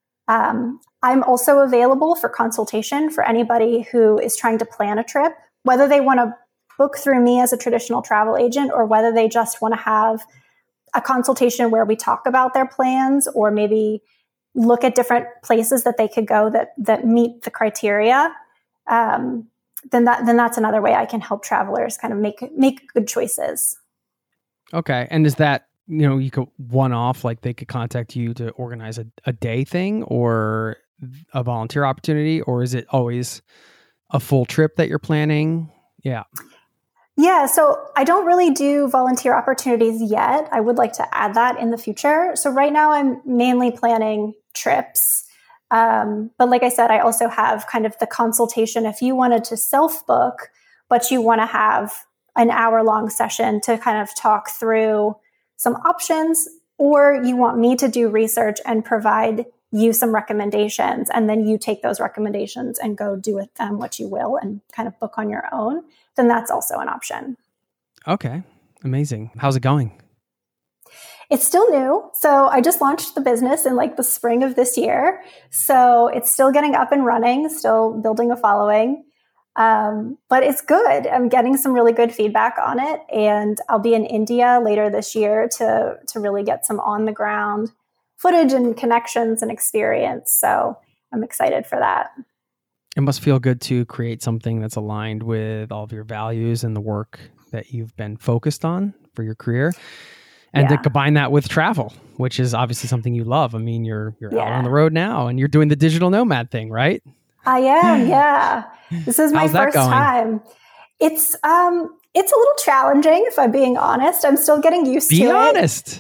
I'm also available for consultation for anybody who is trying to plan a trip, whether they want to book through me as a traditional travel agent or whether they just want to have a consultation where we talk about their plans or maybe look at different places that they could go that meet the criteria. Then that's another way I can help travelers kind of make good choices. Okay. And is that, you could one-off, like they could contact you to organize a day thing or a volunteer opportunity, or is it always a full trip that you're planning? Yeah. Yeah, so I don't really do volunteer opportunities yet. I would like to add that in the future. So right now I'm mainly planning trips. But like I said, I also have kind of the consultation if you wanted to self-book, but you want to have an hour-long session to kind of talk through some options, or you want me to do research and provide you some recommendations, and then you take those recommendations and go do with them what you will and kind of book on your own, then that's also an option. Okay. Amazing. How's it going? It's still new. So I just launched the business in the spring of this year. So it's still getting up and running, still building a following. But it's good. I'm getting some really good feedback on it. And I'll be in India later this year to really get some on the ground footage and connections and experience. So I'm excited for that. It must feel good to create something that's aligned with all of your values and the work that you've been focused on for your career. And to combine that with travel, which is obviously something you love. I mean, you're out on the road now and you're doing the digital nomad thing, right? I am, yeah. This is my first time. It's a little challenging, if I'm being honest. I'm still getting used to it. Be honest.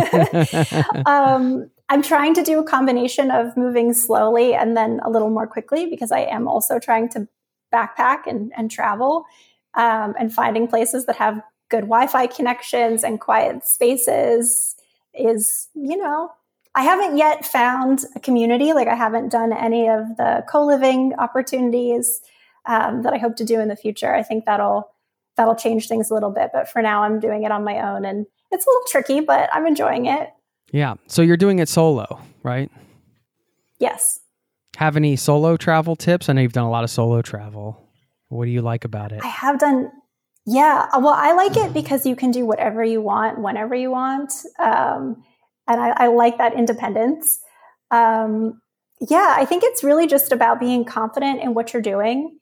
I'm trying to do a combination of moving slowly and then a little more quickly, because I am also trying to backpack and travel and finding places that have good Wi-Fi connections and quiet spaces is, I haven't yet found a community. Like, I haven't done any of the co-living opportunities that I hope to do in the future. I think that'll change things a little bit. But for now, I'm doing it on my own, and it's a little tricky, but I'm enjoying it. Yeah. So you're doing it solo, right? Yes. Have any solo travel tips? I know you've done a lot of solo travel. What do you like about it? I have done. Yeah. Well, I like it because you can do whatever you want, whenever you want. And I like that independence. I think it's really just about being confident in what you're doing.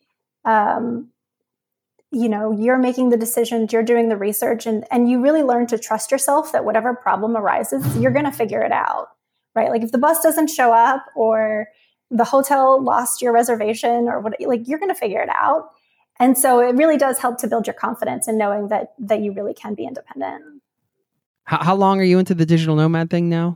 You're making the decisions, you're doing the research, and you really learn to trust yourself that whatever problem arises, you're going to figure it out, right? Like, if the bus doesn't show up or the hotel lost your reservation or what, like, you're going to figure it out. And so it really does help to build your confidence in knowing that you really can be independent. How long are you into the digital nomad thing now?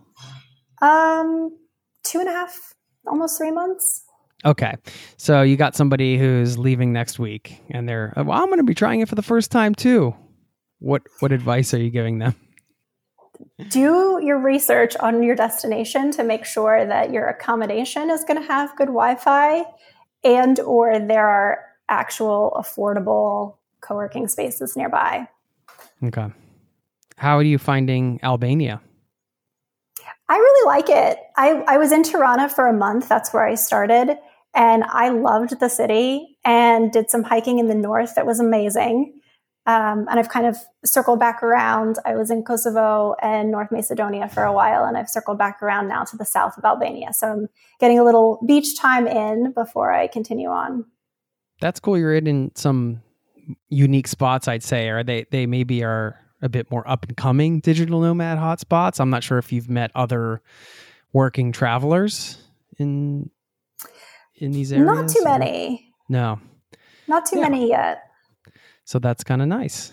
2.5, almost 3 months. Okay. So you got somebody who's leaving next week and they're, I'm going to be trying it for the first time too. What advice are you giving them? Do your research on your destination to make sure that your accommodation is going to have good Wi-Fi and or there are actual affordable co-working spaces nearby. Okay. How are you finding Albania? I really like it. I was in Tirana for a month. That's where I started. And I loved the city and did some hiking in the north that was amazing. And I've kind of circled back around. I was in Kosovo and North Macedonia for a while, and I've circled back around now to the south of Albania. So I'm getting a little beach time in before I continue on. That's cool. You're in some unique spots, I'd say. Or they maybe are a bit more up and coming digital nomad hotspots. I'm not sure if you've met other working travelers in these areas. Not too many. No. Not too many yet. So that's kind of nice.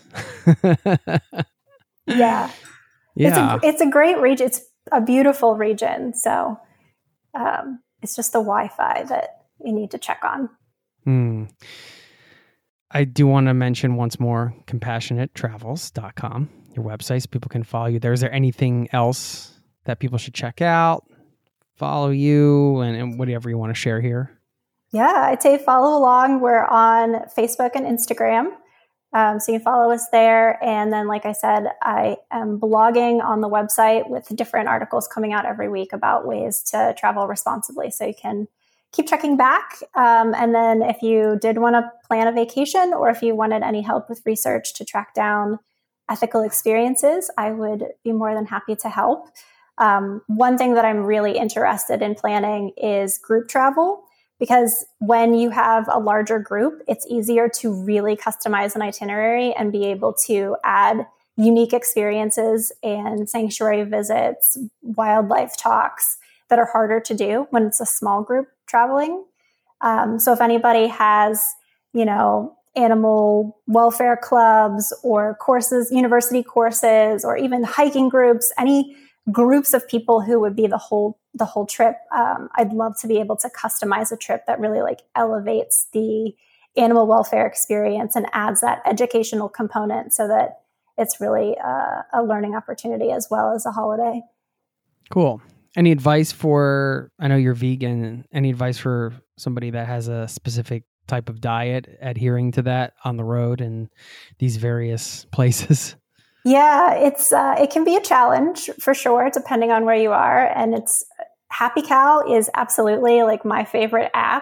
Yeah. It's a great region. It's a beautiful region. So it's just the Wi-Fi that you need to check on. I do want to mention once more, CompassionateTravels.com, your website, so people can follow you there. Is there anything else that people should check out, follow you, and whatever you want to share here? Yeah, I'd say follow along. We're on Facebook and Instagram. So you can follow us there. And then, like I said, I am blogging on the website with different articles coming out every week about ways to travel responsibly. So you can keep checking back. And then if you did want to plan a vacation or if you wanted any help with research to track down ethical experiences, I would be more than happy to help. One thing that I'm really interested in planning is group travel, because when you have a larger group, it's easier to really customize an itinerary and be able to add unique experiences and sanctuary visits, wildlife talks that are harder to do when it's a small group traveling. So if anybody has, animal welfare clubs or courses, university courses, or even hiking groups, any groups of people who would be the whole trip, I'd love to be able to customize a trip that really elevates the animal welfare experience and adds that educational component so that it's really a learning opportunity as well as a holiday. Cool. Any advice I know you're vegan, any advice for somebody that has a specific type of diet, adhering to that on the road in these various places? Yeah, it can be a challenge for sure, depending on where you are. And Happy Cow is absolutely my favorite app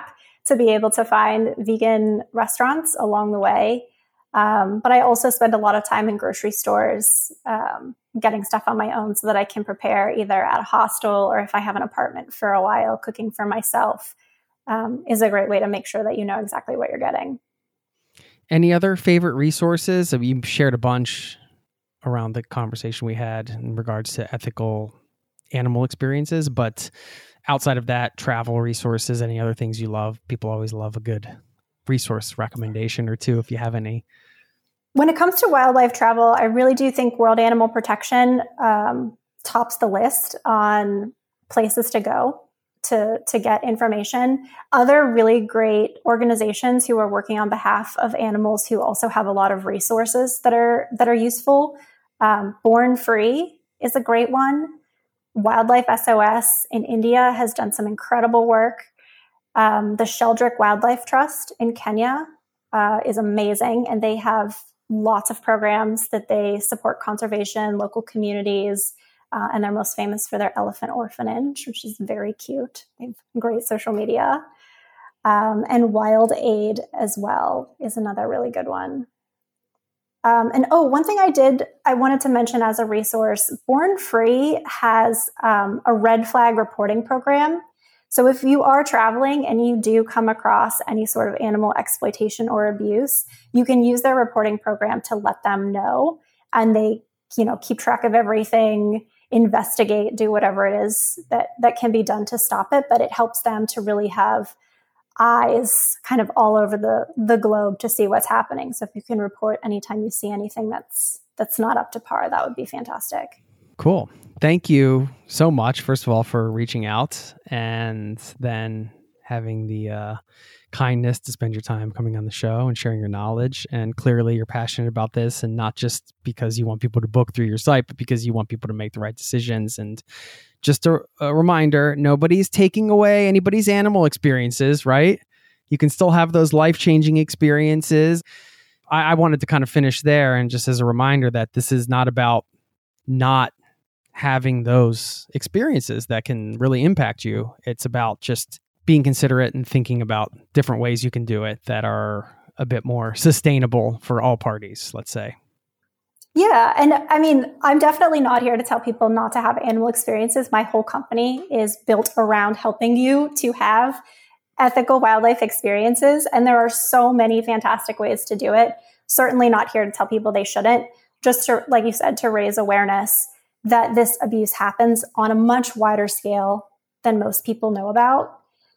to be able to find vegan restaurants along the way. But I also spend a lot of time in grocery stores getting stuff on my own so that I can prepare either at a hostel or if I have an apartment for a while, cooking for myself is a great way to make sure that you know exactly what you're getting. Any other favorite resources? You shared a bunch around the conversation we had in regards to ethical animal experiences, but outside of that, travel resources, any other things you love? People always love a good resource recommendation or two if you have any. When it comes to wildlife travel, I really do think World Animal Protection tops the list on places to go to get information. Other really great organizations who are working on behalf of animals who also have a lot of resources that are useful. Born Free is a great one. Wildlife SOS in India has done some incredible work. The Sheldrick Wildlife Trust in Kenya is amazing, and they have lots of programs that they support conservation, local communities, and they're most famous for their elephant orphanage, which is very cute. They have great social media. And Wild Aid as well is another really good one. One thing I wanted to mention as a resource, Born Free has a red flag reporting program. So if you are traveling and you do come across any sort of animal exploitation or abuse, you can use their reporting program to let them know. And they, keep track of everything, investigate, do whatever it is that can be done to stop it. But it helps them to really have eyes kind of all over the globe to see what's happening. So if you can report anytime you see anything that's not up to par, that would be fantastic. Cool. Thank you so much, first of all, for reaching out and then having the kindness to spend your time coming on the show and sharing your knowledge. And clearly you're passionate about this, and not just because you want people to book through your site, but because you want people to make the right decisions. And just a reminder, nobody's taking away anybody's animal experiences, right? You can still have those life-changing experiences. I wanted to kind of finish there, and just as a reminder that this is not about not having those experiences that can really impact you. It's about just being considerate and thinking about different ways you can do it that are a bit more sustainable for all parties, let's say. Yeah. And I mean, I'm definitely not here to tell people not to have animal experiences. My whole company is built around helping you to have ethical wildlife experiences. And there are so many fantastic ways to do it. Certainly not here to tell people they shouldn't, just to, like you said, to raise awareness that this abuse happens on a much wider scale than most people know about.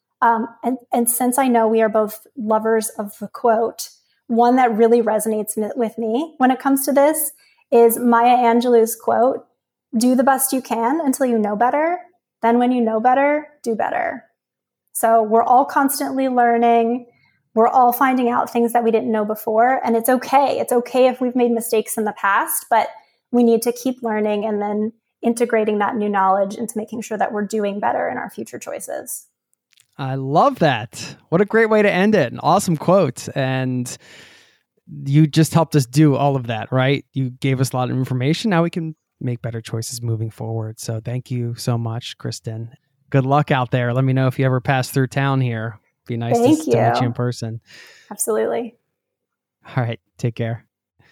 And since I know we are both lovers of the quote, one that really resonates with me when it comes to this is Maya Angelou's quote, "Do the best you can until you know better. Then when you know better, do better." So we're all constantly learning. We're all finding out things that we didn't know before. And it's okay. It's okay if we've made mistakes in the past, but we need to keep learning and then integrating that new knowledge into making sure that we're doing better in our future choices. I love that. What a great way to end it. An awesome quote. And you just helped us do all of that, right? You gave us a lot of information. Now we can make better choices moving forward. So thank you so much, Kristen. Good luck out there. Let me know if you ever pass through town here. Be nice to meet you in person. Absolutely. All right. Take care.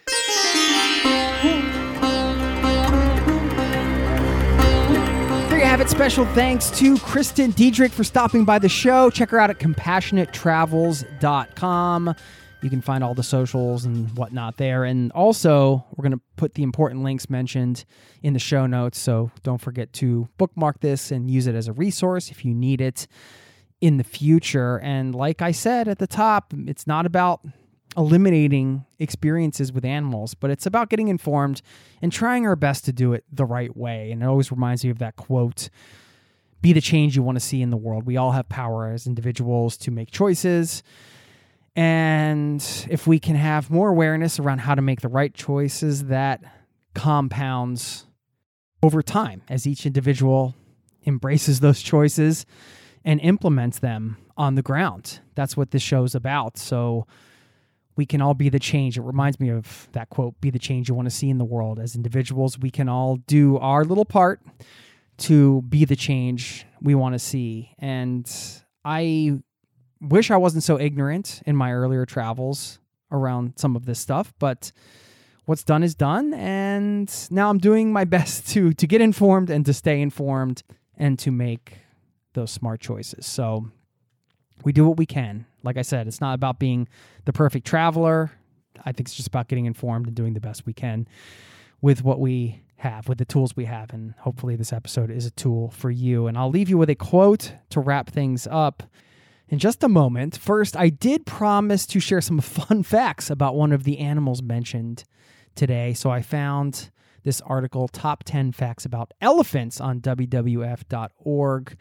There you have it. Special thanks to Kristen Diedrich for stopping by the show. Check her out at CompassionateTravels.com. You can find all the socials and whatnot there. And also, we're going to put the important links mentioned in the show notes. So don't forget to bookmark this and use it as a resource if you need it in the future. And like I said at the top, it's not about eliminating experiences with animals, but it's about getting informed and trying our best to do it the right way. And it always reminds me of that quote, "Be the change you want to see in the world." We all have power as individuals to make choices. And if we can have more awareness around how to make the right choices, that compounds over time as each individual embraces those choices and implements them on the ground. That's what this show's about. So we can all be the change. It reminds me of that quote, "Be the change you want to see in the world." As individuals, we can all do our little part to be the change we want to see. And I wish I wasn't so ignorant in my earlier travels around some of this stuff, but what's done is done, and now I'm doing my best to get informed and to stay informed and to make those smart choices. So we do what we can. Like I said, it's not about being the perfect traveler. I think it's just about getting informed and doing the best we can with what we have, with the tools we have, and hopefully this episode is a tool for you. And I'll leave you with a quote to wrap things up in just a moment. First, I did promise to share some fun facts about one of the animals mentioned today. So I found this article, Top 10 Facts About Elephants, on WWF.org.uk.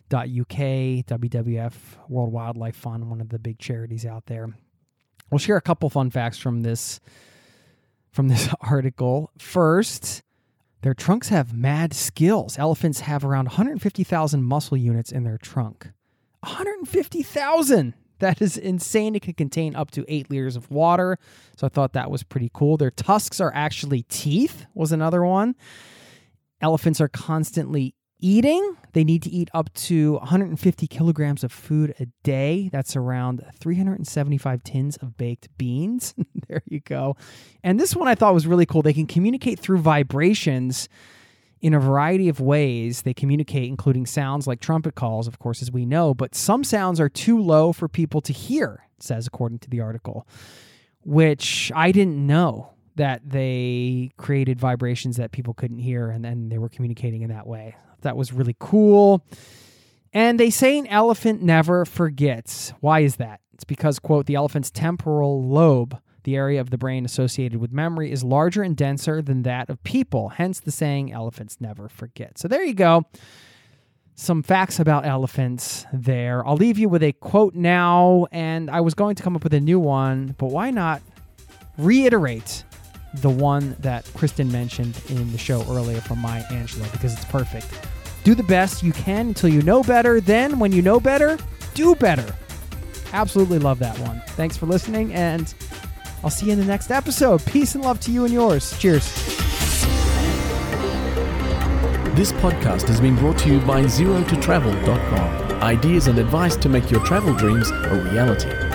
WWF, World Wildlife Fund, one of the big charities out there. We'll share a couple fun facts from this article. First, their trunks have mad skills. Elephants have around 150,000 muscle units in their trunk. 150,000! That is insane. It can contain up to 8 liters of water. So I thought that was pretty cool. Their tusks are actually teeth, was another one. Elephants are constantly eating. They need to eat up to 150 kilograms of food a day. That's around 375 tins of baked beans. There you go. And this one I thought was really cool. They can communicate through vibrations in a variety of ways. They communicate, including sounds like trumpet calls, of course, as we know, but some sounds are too low for people to hear, it says, according to the article, which I didn't know, that they created vibrations that people couldn't hear, and then they were communicating in that way. That was really cool. And they say an elephant never forgets. Why is that? It's because, quote, the elephant's temporal lobe, the area of the brain associated with memory, is larger and denser than that of people. Hence the saying, elephants never forget. So there you go. Some facts about elephants there. I'll leave you with a quote now, and I was going to come up with a new one, but why not reiterate the one that Kristen mentioned in the show earlier from Maya Angelou, because it's perfect. Do the best you can until you know better. Then, when you know better, do better. Absolutely love that one. Thanks for listening, and I'll see you in the next episode. Peace and love to you and yours. Cheers. This podcast has been brought to you by ZeroToTravel.com. Ideas and advice to make your travel dreams a reality.